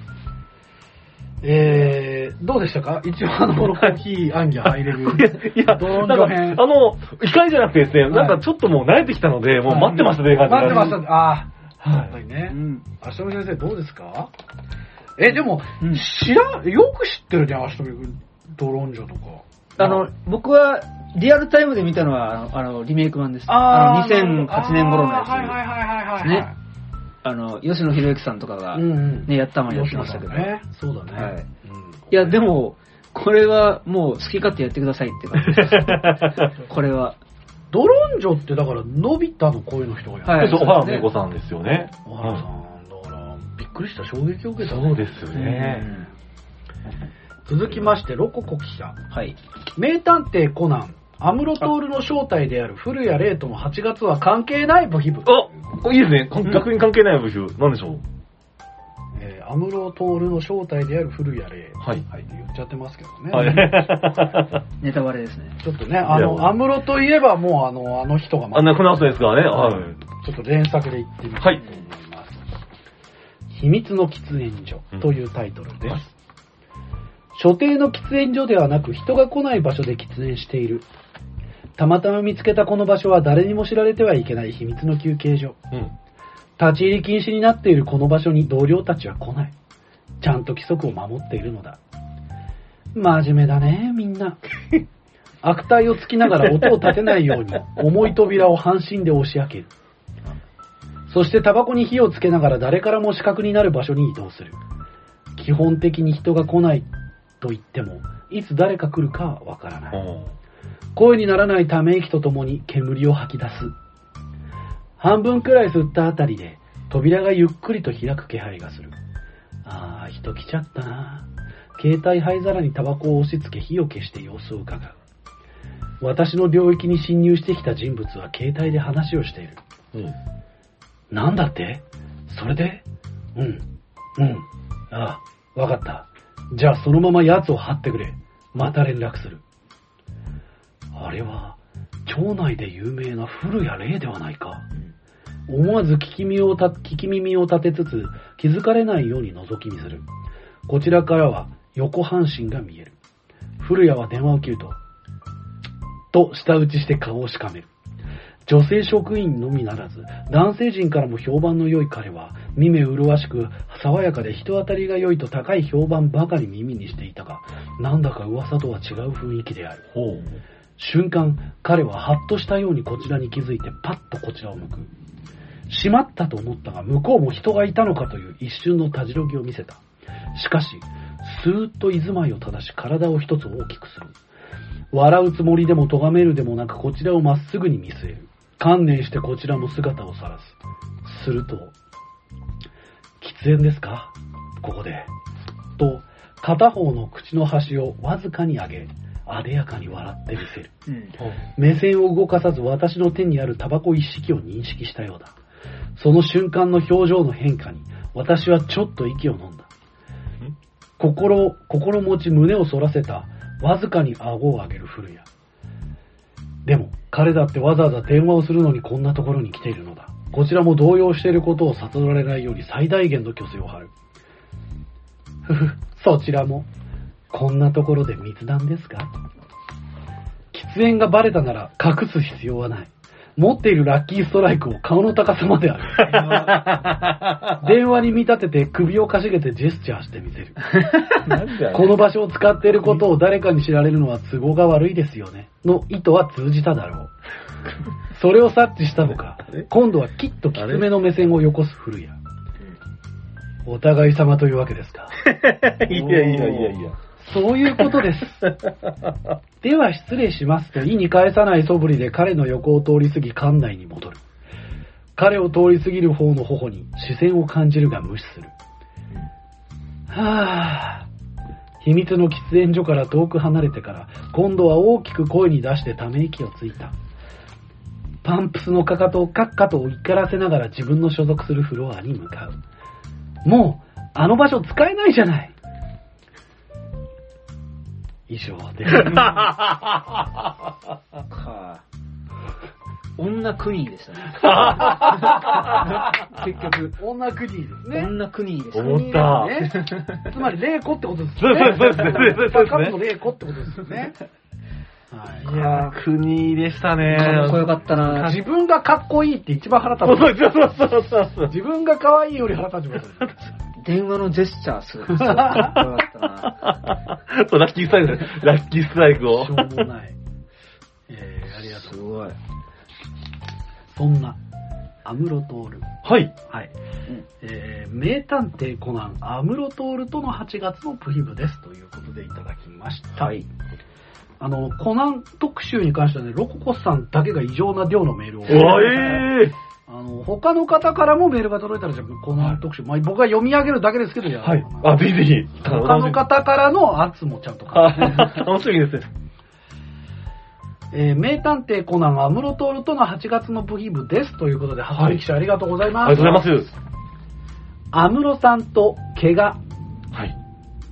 どうでしたか？一応このコーヒー、アンギャ、ハイレグ。 いや、 ドロンジョ編。 怒りじゃなくてですね、なんかちょっともう慣れてきたので、もう待ってましたね、感じ。 待ってました。やっぱりね。 明日美先生どうですか？でも、よく知ってるね、明日美君。ドロンジョとか。 僕は、リアルタイムで見たのは、リメイク版です。2008年頃のやつ。 はい。 ね。吉野博之さんとかが、ね、やったまにやってましたけど。 そうだね。 はい。いや、でも、これはもう好き勝手やってくださいって感じです。これは。 ドロンジョってだから、のび太の声の人がやる。小原芽子さんですよね。 小原さん、だから、びっくりした、衝撃を受けた。 そうですよね。 続きまして、ロココ記者。 はい。 名探偵コナン、 アムロトールの正体である古谷霊との8月は関係ない部費部。 いいですね。逆に関係ない部費部。なんでしょう。 アムロトールの正体である古谷霊。 はい。 言っちゃってますけどね。 はい。 ネタバレですね。 ちょっとね、アムロといえばもうあの人が亡くなったですからね。はい。 ちょっと連作で言ってみたいと思います。秘密の喫煙所というタイトルです。所定の喫煙所ではなく人が来ない場所で喫煙している。たまたま見つけたこの場所は誰にも知られてはいけない秘密の休憩所。立ち入り禁止になっているこの場所に同僚たちは来ない。ちゃんと規則を守っているのだ。真面目だね、みんな。悪態をつきながら音を立てないように重い扉を半身で押し開ける。そしてタバコに火をつけながら誰からも死角になる場所に移動する。基本的に人が来ないと言っても、いつ誰か来るかはわからない。声にならないため息とともに煙を吐き出す。半分くらい吸ったあたりで扉がゆっくりと開く気配がする。ああ、人来ちゃったな。携帯灰皿にタバコを押し付け火を消して様子を伺う。私の領域に侵入してきた人物は携帯で話をしている。なんだって？それで？ああ、わかった。じゃあそのまま奴を張ってくれ。また連絡する。あれは、町内で有名な古谷霊ではないか。思わず聞き耳を立てつつ、気づかれないように覗き見する。こちらからは横半身が見える。古谷は電話を切ると舌打ちして顔をしかめる。女性職員のみならず、男性陣からも評判の良い彼は、見目麗しく、爽やかで人当たりが良いと高い評判ばかり耳にしていたが、なんだか噂とは違う雰囲気である。瞬間、彼はハッとしたようにこちらに気づいてパッとこちらを向く。しまったと思ったが、向こうも人がいたのかという一瞬のたじろぎを見せた。しかし、スーッと居住まいを正し体を一つ大きくする。笑うつもりでも咎めるでもなくこちらをまっすぐに見据える。観念してこちらも姿を晒す。すると、喫煙ですか？ここで。と、片方の口の端をわずかに上げ、あでやかに笑ってみせる。目線を動かさず私の手にあるタバコ一式を認識したようだ。その瞬間の表情の変化に私はちょっと息を飲んだ。心持ち胸を反らせたわずかに顎を上げる古谷。でも彼だってわざわざ電話をするのにこんなところに来ているのだ。こちらも動揺していることを悟られないように最大限の虚勢を張る。そちらもこんなところで密談ですか？喫煙がバレたなら隠す必要はない。持っているラッキーストライクを顔の高さまである。電話に見立てて首をかしげてジェスチャーしてみせる。この場所を使っていることを誰かに知られるのは都合が悪いですよね。の意図は通じただろう。それを察知したのか、今度はきっときつめの目線をよこす古谷。お互い様というわけですか。 いや。 そういうことです。では失礼しますと意に返さない素振りで彼の横を通り過ぎ館内に戻る。彼を通り過ぎる方の頬に視線を感じるが無視する。はぁ。秘密の喫煙所から遠く離れてから今度は大きく声に出してため息をついた。パンプスのかかとをカッカと怒らせながら自分の所属するフロアに向かう。もうあの場所使えないじゃない。以上で。 女国でしたね。結局。 女国ですね。 女国でしたね。思った。 つまり、霊子ってことですね。 そうですね。 カップの霊子ってことですよね。 いやー、国でしたね。 かっこよかったな。 自分がかっこいいって一番腹立つ。 そう。 自分が可愛いより腹立ちます。 電話のジェスチャーする。かっこよかったな。 そう、ラッキーストライクを。 しょうもない。ありがとう。 すごい。 そんな、アムロトール。 はい。 はい。名探偵コナン、アムロトールとの8月のプヒブですということでいただきました。 はい。 コナン特集に関してはね、ロココさんだけが異常な量のメールを。他の方からもメールが届いたら、じゃあコナン特集、まあ、僕が読み上げるだけですけど、 はい。あ、ぜひぜひ。 他の方からの圧もちゃんと楽しみです。 名探偵コナン安室透との8月の部費部ですということで、初見記者ありがとうございます。 ありがとうございます。 安室さんと怪我。 はい。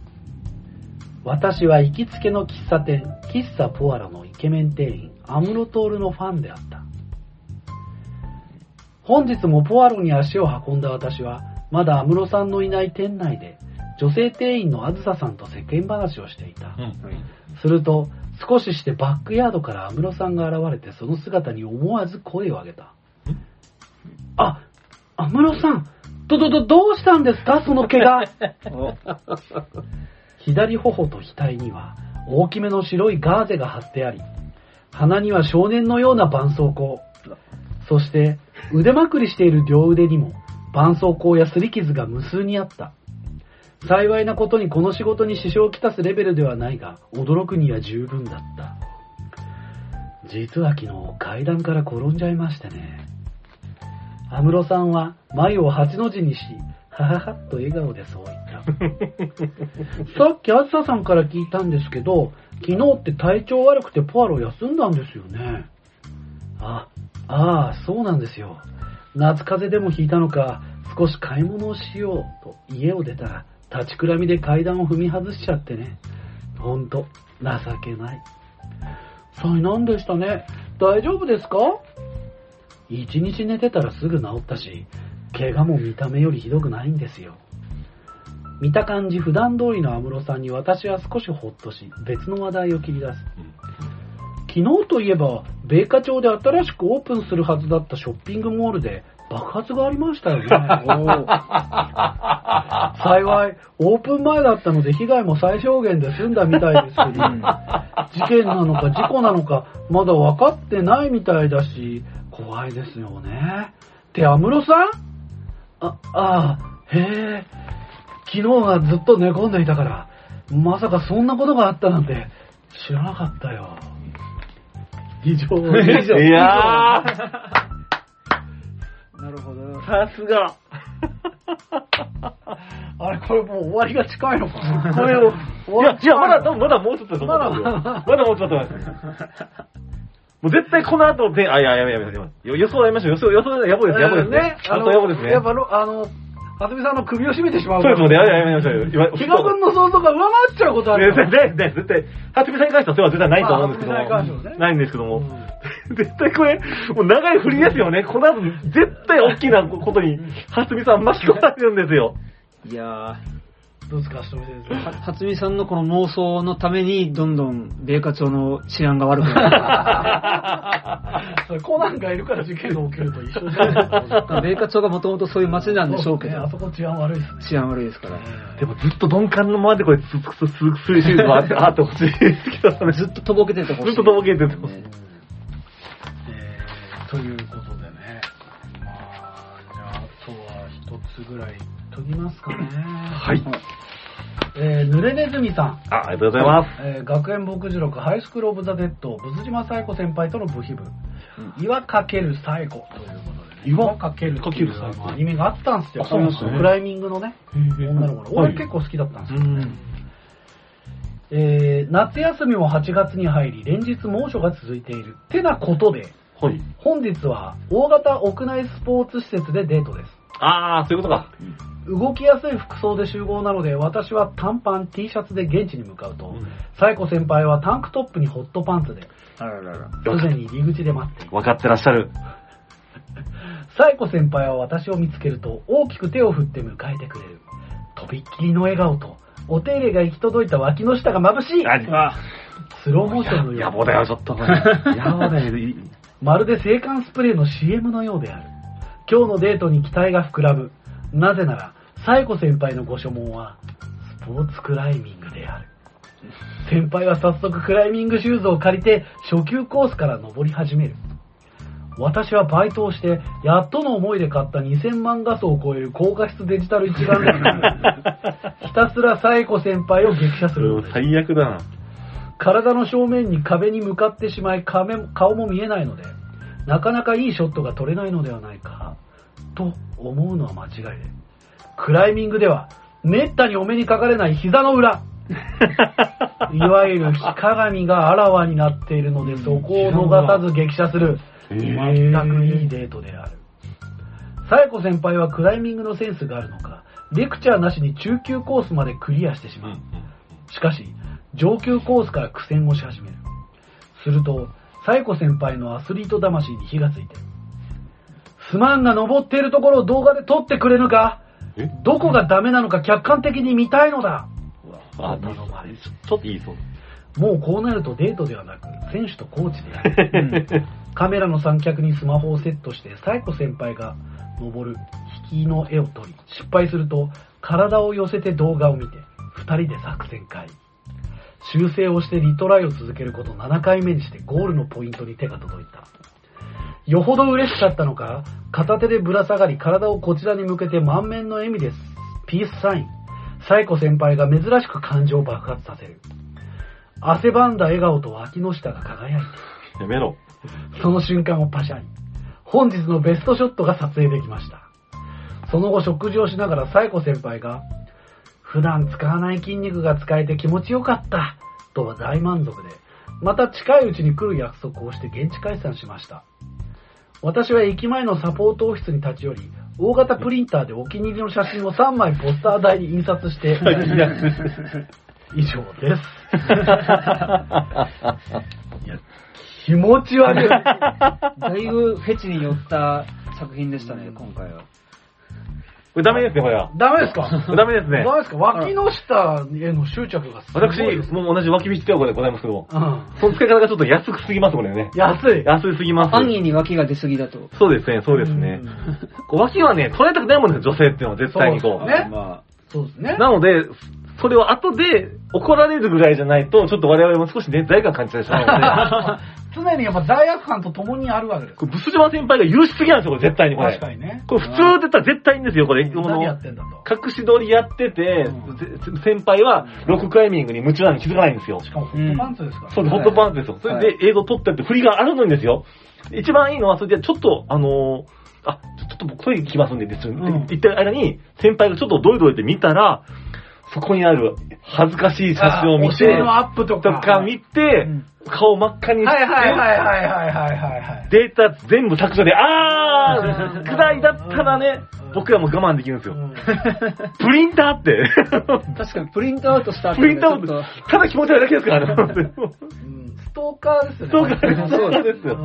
私は行きつけの喫茶店、喫茶ポアロのイケメン店員、安室透のファンであった。本日もポアロに足を運んだ私は、まだ安室さんのいない店内で、女性店員のあずささんと世間話をしていた。すると、少ししてバックヤードから安室さんが現れて、その姿に思わず声を上げた。あ、安室さん、どうしたんですかその怪我。左頬と額には大きめの白いガーゼが貼ってあり、鼻には少年のような絆創膏、そして腕まくりしている両腕にも絆創膏や擦り傷が無数にあった。幸いなことにこの仕事に支障をきたすレベルではないが、驚くには十分だった。実は昨日階段から転んじゃいましてね。安室さんは眉を8の字にし、はははっと笑顔でそう言った。さっきあずささんから聞いたんですけど、昨日って体調悪くてポアロ休んだんですよね。ああ、そうなんですよ。夏風邪でもひいたのか、少し買い物をしようと家を出たら、立ちくらみで階段を踏み外しちゃってね。ほんと、情けない。災難でしたね。大丈夫ですか？一日寝てたらすぐ治ったし、怪我も見た目よりひどくないんですよ。見た感じ普段通りの安室さんに私は少しほっとし、別の話題を切り出す。昨日といえば、米花町で新しくオープンするはずだったショッピングモールで爆発がありましたよね。幸い、オープン前だったので被害も最小限で済んだみたいですけど、事件なのか事故なのかまだ分かってないみたいだし、怖いですよね。って安室さん？へえ。昨日はずっと寝込んでいたから、まさかそんなことがあったなんて知らなかったよ。以上。 いやー。 なるほど。 さすが。 あれ、これもう終わりが近いのかな。 これを。いや、まだもうちょっとだと思うんですよ。まだもうちょっと待って。もう絶対この後、や予想やりましょう。予想やぼですね。やぼですね。 やっぱ、はつみさんの首を絞めてしまう。 そうですもんね、やめましょうよ。 比嘉君の想像が上回っちゃうことある。 絶対、はつみさんに関してはそれは絶対ないと思うんですけども。ないんですけども。絶対これ、もう長い振りですよね。この後、絶対大きなことに、はつみさん巻き込まれるんですよ。 いやどうですか、しとみ先生。 はつみさんのこの妄想のために、どんどん米花町の治安が悪くなる。 それコナンがいるから事件が起きると一緒じゃないですか。 米花町がもともとそういう街なんでしょうけど。 あそこ治安悪いですね。 治安悪いですから。 でもずっと鈍感のままでこれ、するシーズンはあってほしいですけどね。 ずっととぼけててほしい。 ずっととぼけててほしい。 ということでね。じゃあ、あとは一つぐらいときますかね。 はい。 濡れネズミさん。 ありがとうございます。 学園牧場録ハイスクールオブザ・デッド、ブズ島サイコ先輩との部費部。岩かけるサイコということで、ね。岩かけるサイコ。アニメがあったんですよ。そうですね。クライミングのね、女の子の。俺結構好きだったんですよ。夏休みも8月に入り、連日猛暑が続いている。ってなことで、 はい、 本日は大型屋内スポーツ施設でデートです。 そういうことか。 動きやすい服装で集合なので、私は短パン T シャツで現地に向かうと、サイコ先輩はタンクトップにホットパンツで、すでに入り口で待っている。 分かってらっしゃる。 サイコ先輩は私を見つけると、大きく手を振って迎えてくれる。とびっきりの笑顔と、お手入れが行き届いた脇の下が眩しい。スローモーションのよう。 野暮だよ、ちょっと。野暮だよ。 まるで制汗スプレーの CM のようである。今日のデートに期待が膨らむ。なぜなら、サイコ先輩のご所望は、スポーツクライミングである。先輩は早速クライミングシューズを借りて、初級コースから登り始める。私はバイトをして、やっとの思いで買った2000万画素を超える高画質デジタル一眼レフで、ひたすらサイコ先輩を激写する。 最悪だな。 体の正面に壁に向かってしまい、顔も見えないので、なかなかいいショットが撮れないのではないか、と思うのは間違いで。クライミングでは、めったにお目にかかれない膝の裏、 いわゆる火鏡があらわになっているので、そこを逃さず激写する。全くいいデートである。サエコ先輩はクライミングのセンスがあるのか、レクチャーなしに中級コースまでクリアしてしまう。しかし、上級コースから苦戦をし始める。すると、サエコ先輩のアスリート魂に火がついて、すまんが登っているところを動画で撮ってくれぬか？どこがダメなのか客観的に見たいのだ。 ちょっといいそう。 もうこうなるとデートではなく、選手とコーチである。カメラの三脚にスマホをセットして、サエコ先輩が登る引きの絵を撮り、失敗すると体を寄せて動画を見て、二人で作戦会議。修正をしてリトライを続けること7回目にしてゴールのポイントに手が届いた。よほど嬉しかったのか、片手でぶら下がり体をこちらに向けて満面の笑みです。ピースサイン。サエコ先輩が珍しく感情を爆発させる。汗ばんだ笑顔と脇の下が輝いている。 やめろ。 その瞬間をパシャリ。本日のベストショットが撮影できました。その後食事をしながらサエコ先輩が、普段使わない筋肉が使えて気持ちよかったとは大満足で、また近いうちに来る約束をして現地解散しました。私は駅前のサポートオフィスに立ち寄り、大型プリンターでお気に入りの写真を3枚ポスター台に印刷して、以上です。いや、気持ち悪い。 だいぶフェチに寄った作品でしたね、今回は。 これダメですね、これは。 ダメですか？ ダメですね。 ダメですか？脇の下への執着がすごいです。 私、もう同じ脇道手をございますけども、その使い方がちょっと安くすぎます、これね。 安いすぎます。 安易に脇が出すぎだと。 そうですね、そうですね。脇はね、取られたくないもんですよ、女性っていうのは絶対にこう。 そうですね。 なので、それを後で怒られるぐらいじゃないと、ちょっと我々も少しね、罪悪感感じてしまうので。 常にやっぱ罪悪感と共にあるわけです。 これ、ブスジョワ先輩が許しすぎなんですよ、これ絶対にこれ。 確かにね。 これ普通で言ったら絶対いいんですよ、これ。 何やってんだと。 隠し撮りやってて、先輩はロッククライミングに夢中なのに気づかないんですよ。 しかもホットパンツですから。 そう、ホットパンツですよ。それで映像撮ってって振りがあるのにですよ。一番いいのは、それでちょっと、ちょっと僕トイレ行きますんで、ですよ。言ってる間に、先輩がちょっとドイドイって見たら、そこにある恥ずかしい写真を見て、 のアップとか見て、顔真っ赤にして、データ全部削除で、くらいだったらね、僕らも我慢できるんですよ。プリンターって。 確かにプリントアウトしたプリントアウト。ただ気持ち悪いだけですからね。 ストーカーですよね。 ストーカーです。そうですよ。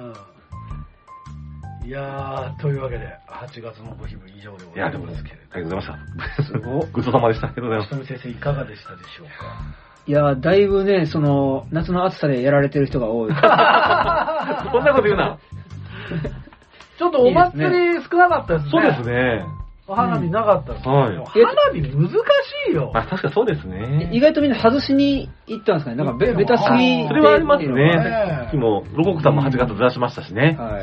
いやー、というわけで、8月のご日々以上でございますけれど。 ありがとうございました。すごい。ごちそうさまでした。ありがとうございます。 ひとみ先生、いかがでしたでしょうか？ いやー、だいぶね、夏の暑さでやられてる人が多い。 そんなこと言うな。 ちょっとお祭り少なかったですね。 そうですね。 花火なかったですね。 はい。 花火難しいよ。 確かそうですね。 意外とみんな外しに行ったんですかね。なんかベタすぎ。 それはありますね。さっきも、ロコクさんも8月ずらしましたしね。 はい。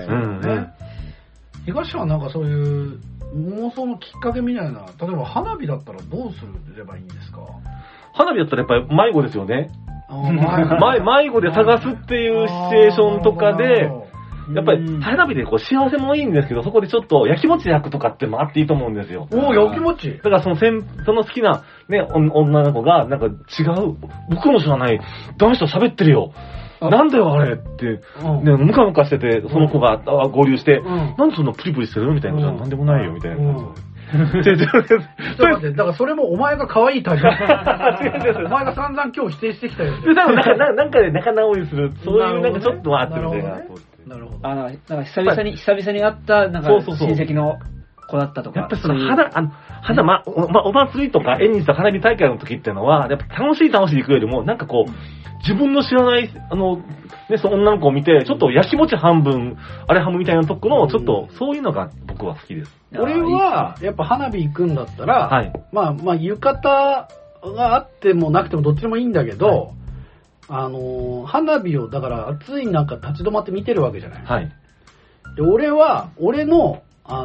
東はなんかそういう妄想のきっかけみたいな、例えば花火だったらどうすればいいんですか？ 花火だったらやっぱり迷子ですよね。迷子で探すっていうシチュエーションとかで、やっぱり花火でこう幸せもいいんですけど、そこでちょっと焼き餅焼くとかってもあっていいと思うんですよ。 焼き餅？ だからその好きなね、女の子がなんか違う、僕も知らない男子と喋ってるよ。なんだよあれって、ね、ムカムカしてて、その子が合流して、なんでそんなプリプリしてるみたいなことはなんでもないよみたいな感じで。ちょっと待って、 だからそれもお前が可愛いタイプ。お前が散々今日否定してきたよ。 なんかで仲直りする、そういうなんかちょっとあってみたいな。 なるほど。なんか久々に会った、なんか親戚の子だったとか。 やっぱりそのお祭りとか縁日とか花火大会の時っていうのは、やっぱ楽しい行くよりも、なんかこう、自分の知らない、その女の子を見て、ちょっと焼き餅半分、あれハムみたいなとこの、ちょっと、そういうのが僕は好きです。 俺は、やっぱ花火行くんだったら、まあ、浴衣があってもなくてもどっちでもいいんだけど、花火を、だから暑い中立ち止まって見てるわけじゃない。 はい。 で、俺の、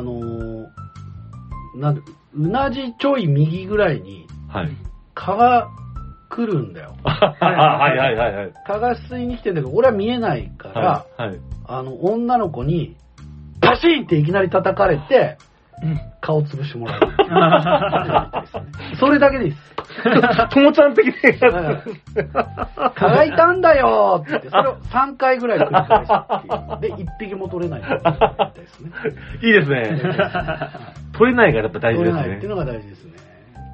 うなじちょい右ぐらいに、蚊が来るんだよ。蚊が吸いに来てんだけど、俺は見えないから、女の子に、パシーンっていきなり叩かれて、 顔潰してもらう。それだけでいいです。 ともちゃん的に。 蚊がいたんだよって言って、それを3回ぐらい繰り返すっていう。で、1匹も取れないですね。 いいですね。取れないがやっぱ大事ですね。 取れないっていうのが大事ですね。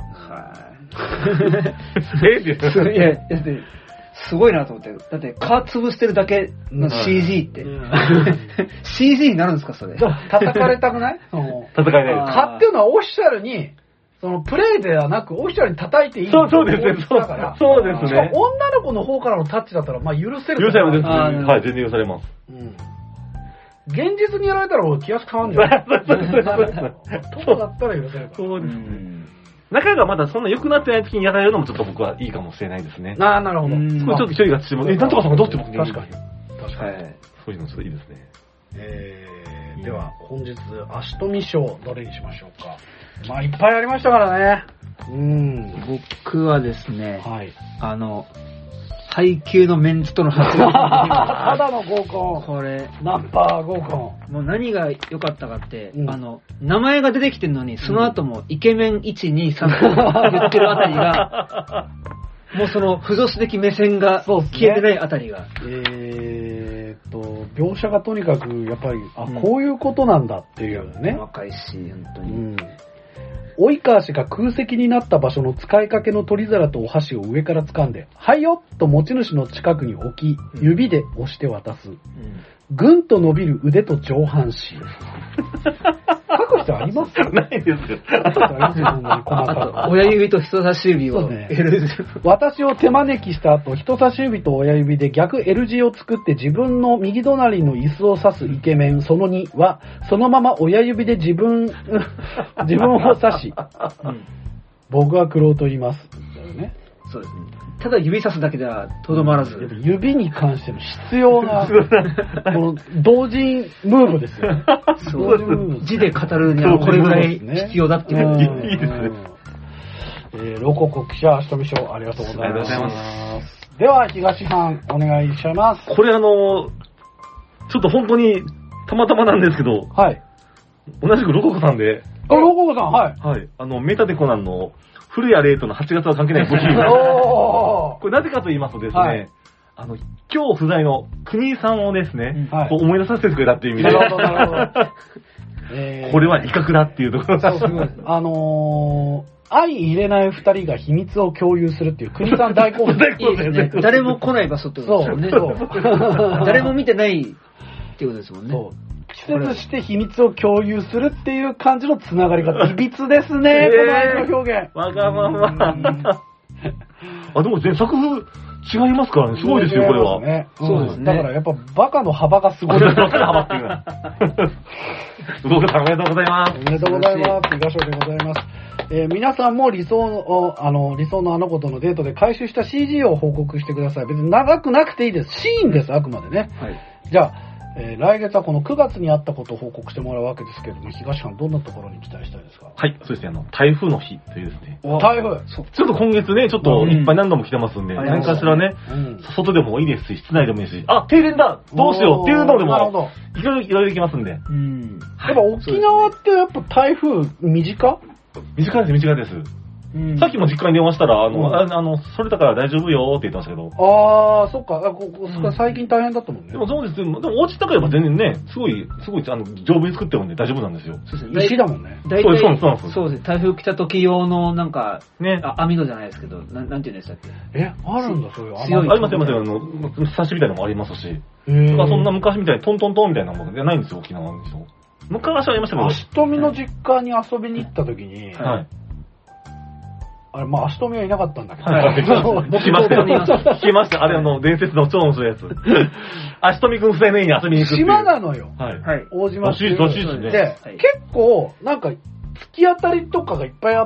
はい。いや、すごいなと思って。だって、蚊潰してるだけの CG って。CG になるんですか、それ。 叩かれたくない叩かれないです。 蚊っていうのはオフィシャルに、そのプレイではなくオフィシャルに叩いていい。 そうですね。そうですね。 しかも女の子の方からのタッチだったら、まあ許せる。 許されます。はい、全然許されます。 現実にやられたら気安変わんじゃん。そうだったら許せるから。 そうですね。仲がまだそんな良くなってない時にやられるのもちょっと僕はいいかもしれないですね。 ああ、なるほど。 ちょっと距離が縮む。なんとかさんがどうしても確かに。 そういうのちょっといいですね。 では、本日、足富賞、どれにしましょうか。まあ、いっぱいありましたからね。 僕はですね、 はい。 配給のメンツとの発言。 ただの合コン。 これ。 ナンパ合コン。もう何が良かったかって、名前が出てきてるのに、その後もイケメン1、2、3と言ってるあたりが、もうその、付属すべき目線が消えてないあたりが。 描写がとにかく、やっぱり、こういうことなんだっていうね。 若いし、本当に。 及川氏が空席になった場所の使いかけの取り皿とお箸を上から掴んで、はいよと持ち主の近くに置き、指で押して渡す。ぐんと伸びる腕と上半身。書く必要ありますか？ ないですよ。 親指と人差し指を。 私を手招きした後、人差し指と親指で逆 L 字を作って自分の右隣の椅子を指すイケメンその2は、そのまま親指で自分を指し、僕はクロウと言います。 そうですね。ただ指さすだけではとどまらず。 指に関しての必要な、この同人ムーブですよね。 そうです。字で語るにはこれぐらい必要だっていう。 いいですね。 ロココ記者足富賞ありがとうございます。ありがとうございます。では、東藩お願いします。 これちょっと本当にたまたまなんですけど、 はい。 同じくロココさんで。 ロココさん、はい。 はい。メタデコナンの古谷レイとの8月は関係ない部品が。これなぜかと言いますとですね、今日不在の国井さんをですね、思い出させてくれたっていう意味で。なるほど、なるほど。これは威嚇だっていうところです。 相入れない二人が秘密を共有するっていう国井さん大好物ですね。誰も来ない場所ってことですよね。誰も見てないっていうことですもんね。 季節して秘密を共有するっていう感じのつながり方。いびつですね、この愛の表現。 わがまま。でも全作風違いますからね。すごいですよ、これは。 そうですね。だからやっぱバカの幅がすごい。 バカの幅っていうのは。動画さんおめでとうございます。 おめでとうございます。東尾でございます。皆さんも理想のあの子とのデートで回収した CG を報告してください。別に長くなくていいです。シーンです、あくまでね。はい。じゃあ、来月はこの9月にあったことを報告してもらうわけですけれども、東館どんなところに期待したいですか？ はい、そうですね、台風の日というですね。 台風ちょっと今月ね、ちょっといっぱい何度も来てますんで、何かしらね、外でもいいですし、室内でもいいし、停電だどうしようっていうのでも、いろいろできますんで。やっぱ沖縄ってやっぱ台風短いです。さっきも実家に電話したら、それだから大丈夫よって言ってましたけど。 そっか。最近大変だったもんね。 でもそうですよ。でもお家の中やっぱ全然ね、すごい、丈夫に作ってるんで大丈夫なんですよ。 そうです。石だもんね。 そうです。 そうです。台風来た時用のなんか、ね、網戸じゃないですけど、なんて言うんでしたっけ？ あるんだ、そういう網戸。ありますよ。サッシみたいなのもありますし。そんな昔みたいにトントントンみたいなものじゃないんですよ、沖縄の人。昔はありましたけど。 足富の実家に遊びに行った時に、はい。足富はいなかったんだけど。 聞きました。あれ伝説の超面白いやつ。足富くん夫妻の家に遊びに行くっていう。 島なのよ。 はい。 大島っていう。 らしいですね。 で、結構、なんか、突き当たりとかがいっぱいあって、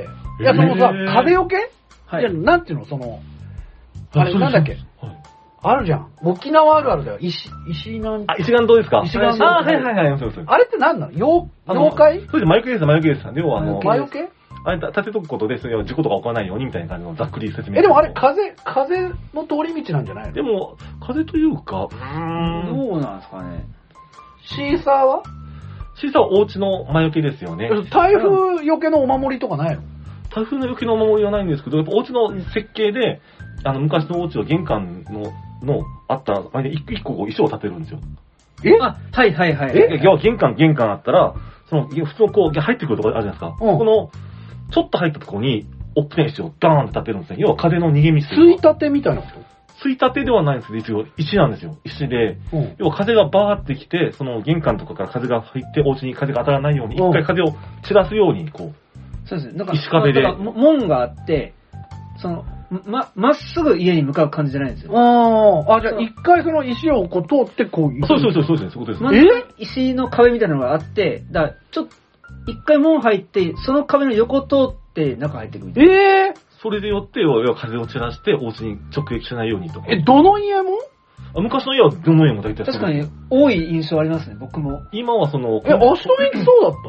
いや、風よけ？いや、なんていうの、あれ、なんだっけ？あるじゃん。沖縄あるあるだよ。石岩島ですか？ 石岩島。 はい。 あれって何なの？妖怪？ そうです、魔除けです。要は魔除け？ あれ、立てとくことで、事故とか起こらないようにみたいな感じのざっくり説明。 でもあれ、風の通り道なんじゃないの？ でも、風というか、 どうなんですかね。 シーサーは？ シーサーはお家の魔除けですよね。 台風よけのお守りとかないの？ 台風のよけのお守りはないんですけど、やっぱお家の設計で、昔のお家は玄関のあった間に一個こう石を立てるんですよ。 はいはいはい。 玄関あったら、普通のこう入ってくるところあるじゃないですか。この、ちょっと入ったところに、大きな石をダーンって立てるんですね。要は風の逃げ道。 ついたてみたいなこと？ ついたてではないんですけど、石なんですよ。石で、要は風がバーってきて、その玄関とかから風が入って、お家に風が当たらないように、一回風を散らすように、こう。 そうですね。 石壁で。 門があって、まっすぐ家に向かう感じじゃないんですよ。 じゃあ一回その石をこう通ってこう。 そうです、そういうことです。 石の壁みたいなのがあって、一回門入って、その壁の横通って中入ってくるみたいな。 それでよって、要は風を散らして、お家に直撃しないようにとか。 どの家も？ 昔の家はどの家も大体確かに多い印象ありますね、僕も。 今はその、 足止めってそうだった？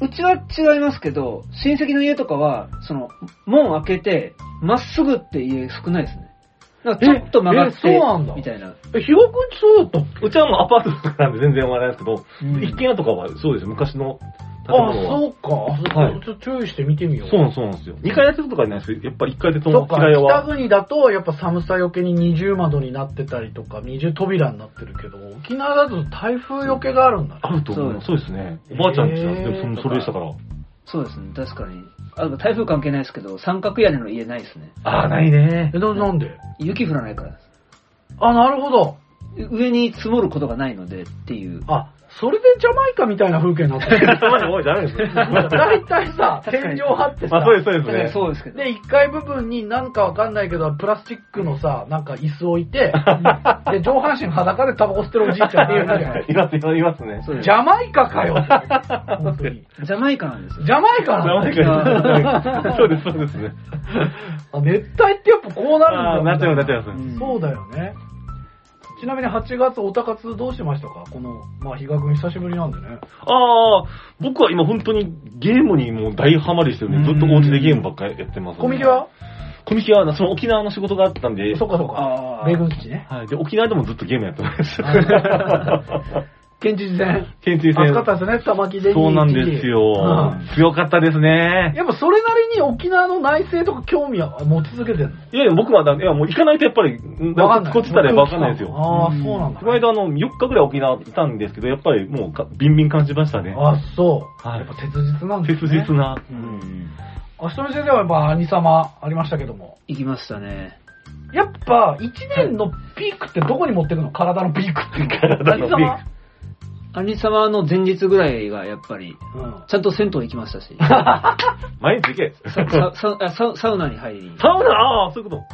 うちは違いますけど、親戚の家とかは、門開けて、まっすぐって家少ないですね。だからちょっと曲がって、みたいな。 比嘉くんちそうだったっけ？ うちはもうアパートとかなんで全然わからないですけど、一軒家とかはそうです、昔の建物は。 そうか。ちょっと注意して見てみよう。 そうなんですよ。2階建てとかじゃないですけど、やっぱり1階建ての違いは。北国だと、やっぱ寒さよけに二重窓になってたりとか、二重扉になってるけど、沖縄だと台風よけがあるんだね。 あると思う。そうですね。おばあちゃんちはそれでしたから。 そうですね、確かに。台風関係ないですけど、三角屋根の家ないですね。 ないね。 なんで？ 雪降らないからです。 なるほど。 上に積もることがないのでっていう。 それでジャマイカみたいな風景になってる。 おい、ダメですよ。 大体さ、天井張ってさ。 そうですね。 そうですけど。 で、1階部分になんかわかんないけど、プラスチックのさ、なんか椅子置いて、で、上半身裸でタバコ吸ってるおじいちゃんっているじゃない。 いますね。 ジャマイカかよ。本当に。 ジャマイカなんですよ。 ジャマイカなんですよ。そうですね。 熱帯ってやっぱこうなるんだ。 なっちゃいます。 そうだよね。ちなみに8月おたかつどうしてましたか？比嘉くん久しぶりなんでね。 僕は今本当にゲームにもう大ハマりしてるね。ずっとお家でゲームばっかりやってます、ね。 コミケはその沖縄の仕事があったんで。 そっか。米軍基地ね。 はい。で、沖縄でもずっとゲームやってました。 県知事戦。 熱かったですね、玉木で。 そうなんですよ。強かったですね。 やっぱそれなりに沖縄の内政とか興味は持ち続けてるの？ いや、僕はもう行かないとやっぱり、こっちたらわかんないですよ。 そうなんだ。 この間4日ぐらい沖縄いたんですけど、やっぱりもうビンビン感じましたね。 そう。やっぱ切実なんですね。 切実な。 足止め先生はやっぱ兄様ありましたけども。 行きましたね。 やっぱ1年のピークってどこに持ってくの？体のピークっていうか。 体のピーク。 兄様の前日ぐらいがやっぱり、ちゃんと銭湯行きましたし。 毎日行け。 サウナに入り。 サウナ？そういうこと。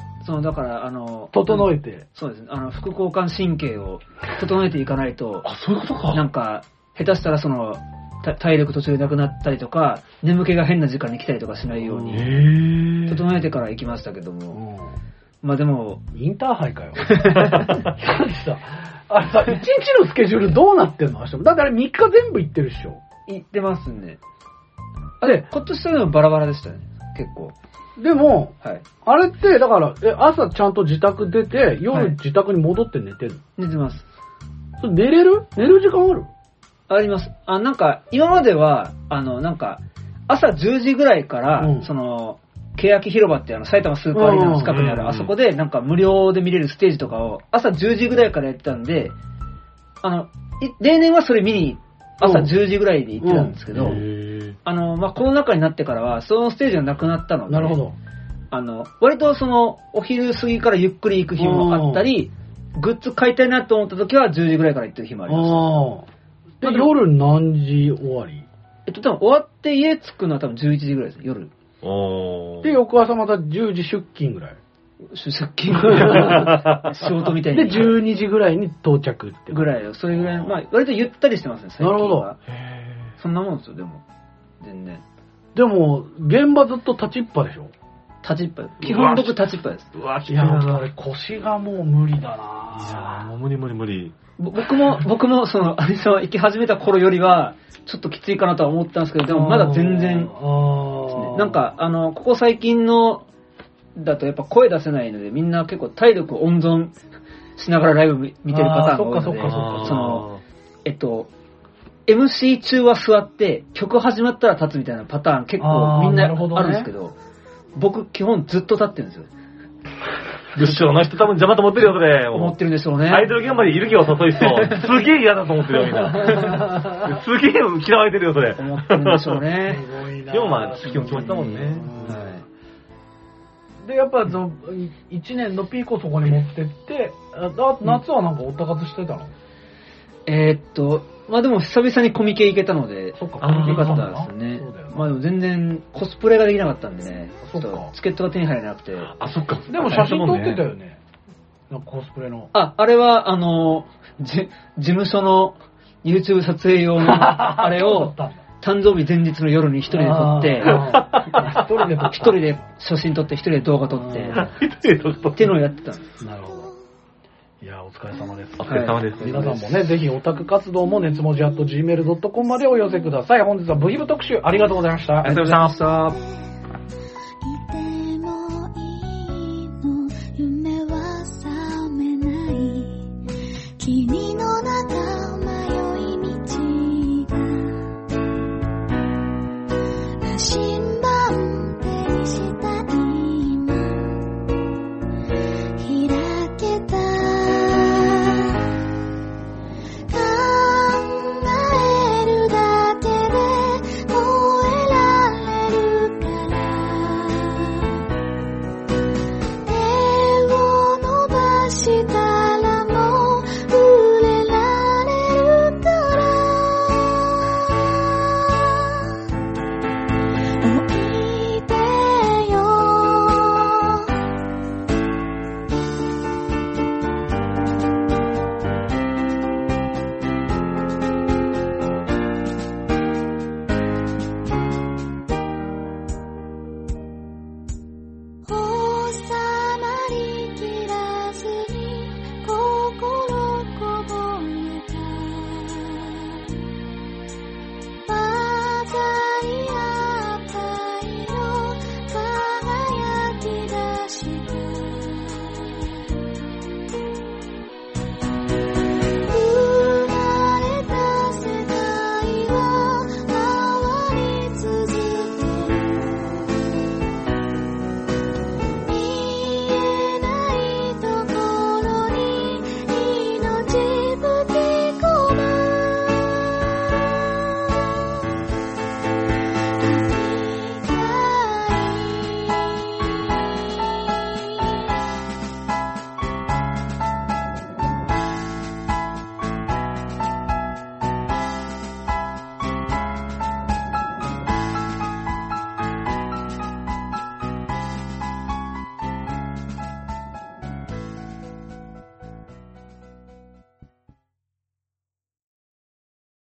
だから、 整えて。 そうですね。副交感神経を整えていかないと。 そういうことか。 なんか、下手したら体力途中でなくなったりとか、眠気が変な時間に来たりとかしないように、整えてから行きましたけども。でも、 インターハイかよ。さ、1日のスケジュールどうなってんの？だってあれ3日全部行ってるっしょ。 行ってますね。今年でもバラバラでしたね、結構。 でも、あれって、だから、朝ちゃんと自宅出て、夜自宅に戻って寝てるの？寝てます。 それ寝れる時間ある？ あります。なんか、今までは、なんか、朝10時ぐらいから、欅広場って埼玉スーパーアリーナの近くにあるあそこでなんか無料で見れるステージとかを朝10時ぐらいからやってたんで、例年はそれ見に朝10時ぐらいで行ってたんですけど、コロナ禍になってからはそのステージがなくなったので、 なるほど。 割とお昼過ぎからゆっくり行く日もあったり、グッズ買いたいなと思った時は10時ぐらいから行ってる日もありました。 で、夜何時終わり？ 多分終わって家着くのは多分11時ぐらいです、夜。 で、翌朝また10時出勤ぐらい。 出勤ぐらい。仕事みたいに。 で、12時ぐらいに到着って。 ぐらいよ。それぐらい。割とゆったりしてますね、最近は。 なるほど。 そんなもんですよ、でも。全然。 でも、現場ずっと立ちっぱでしょ？ 立ちっぱ。基本僕立ちっぱです。 いや、腰がもう無理だなぁ。 いやもう無理。 僕も、兄さんは行き始めた頃よりは、ちょっときついかなとは思ったんですけど、でもまだ全然、なんか、ここ最近の、だとやっぱ声出せないので、みんな結構体力を温存しながらライブ見てるパターンが多いので、 MC 中は座って曲始まったら立つみたいなパターン結構みんなあるんですけど、僕基本ずっと立ってるんですよ。 後ろの人多分邪魔と思ってるよ、それ。 思ってるんでしょうね。 アイドル現場にいる気を誘い人、すげえ嫌だと思ってるよ、みんな。すげえ嫌われてるよ、それ。 思ってるんでしょうね。 すごいな。でもまあ、基本決まってたもんね。 で、やっぱ、1年のピークをそこに持ってって、夏はなんかおったかずしてたの？ まあでも久々にコミケ行けたので、 そっか、 よかったですね。まあでも全然コスプレができなかったんでね、ちょっとチケットが手に入らなくて。 あ、そっか。 でも写真撮ってたよね。コスプレの。 あれは、事務所の YouTube 撮影用のあれを、誕生日前日の夜に一人で撮って、一人で写真撮って、一人で動画撮って、っていうのをやってたんです。 なるほど。いや、お疲れ様です。 お疲れ様です。 皆さんもね、ぜひオタク活動も熱文字@gmail.com までお寄せください。本日は V 部特集ありがとうございました。 ありがとうございました。 君の中迷い道が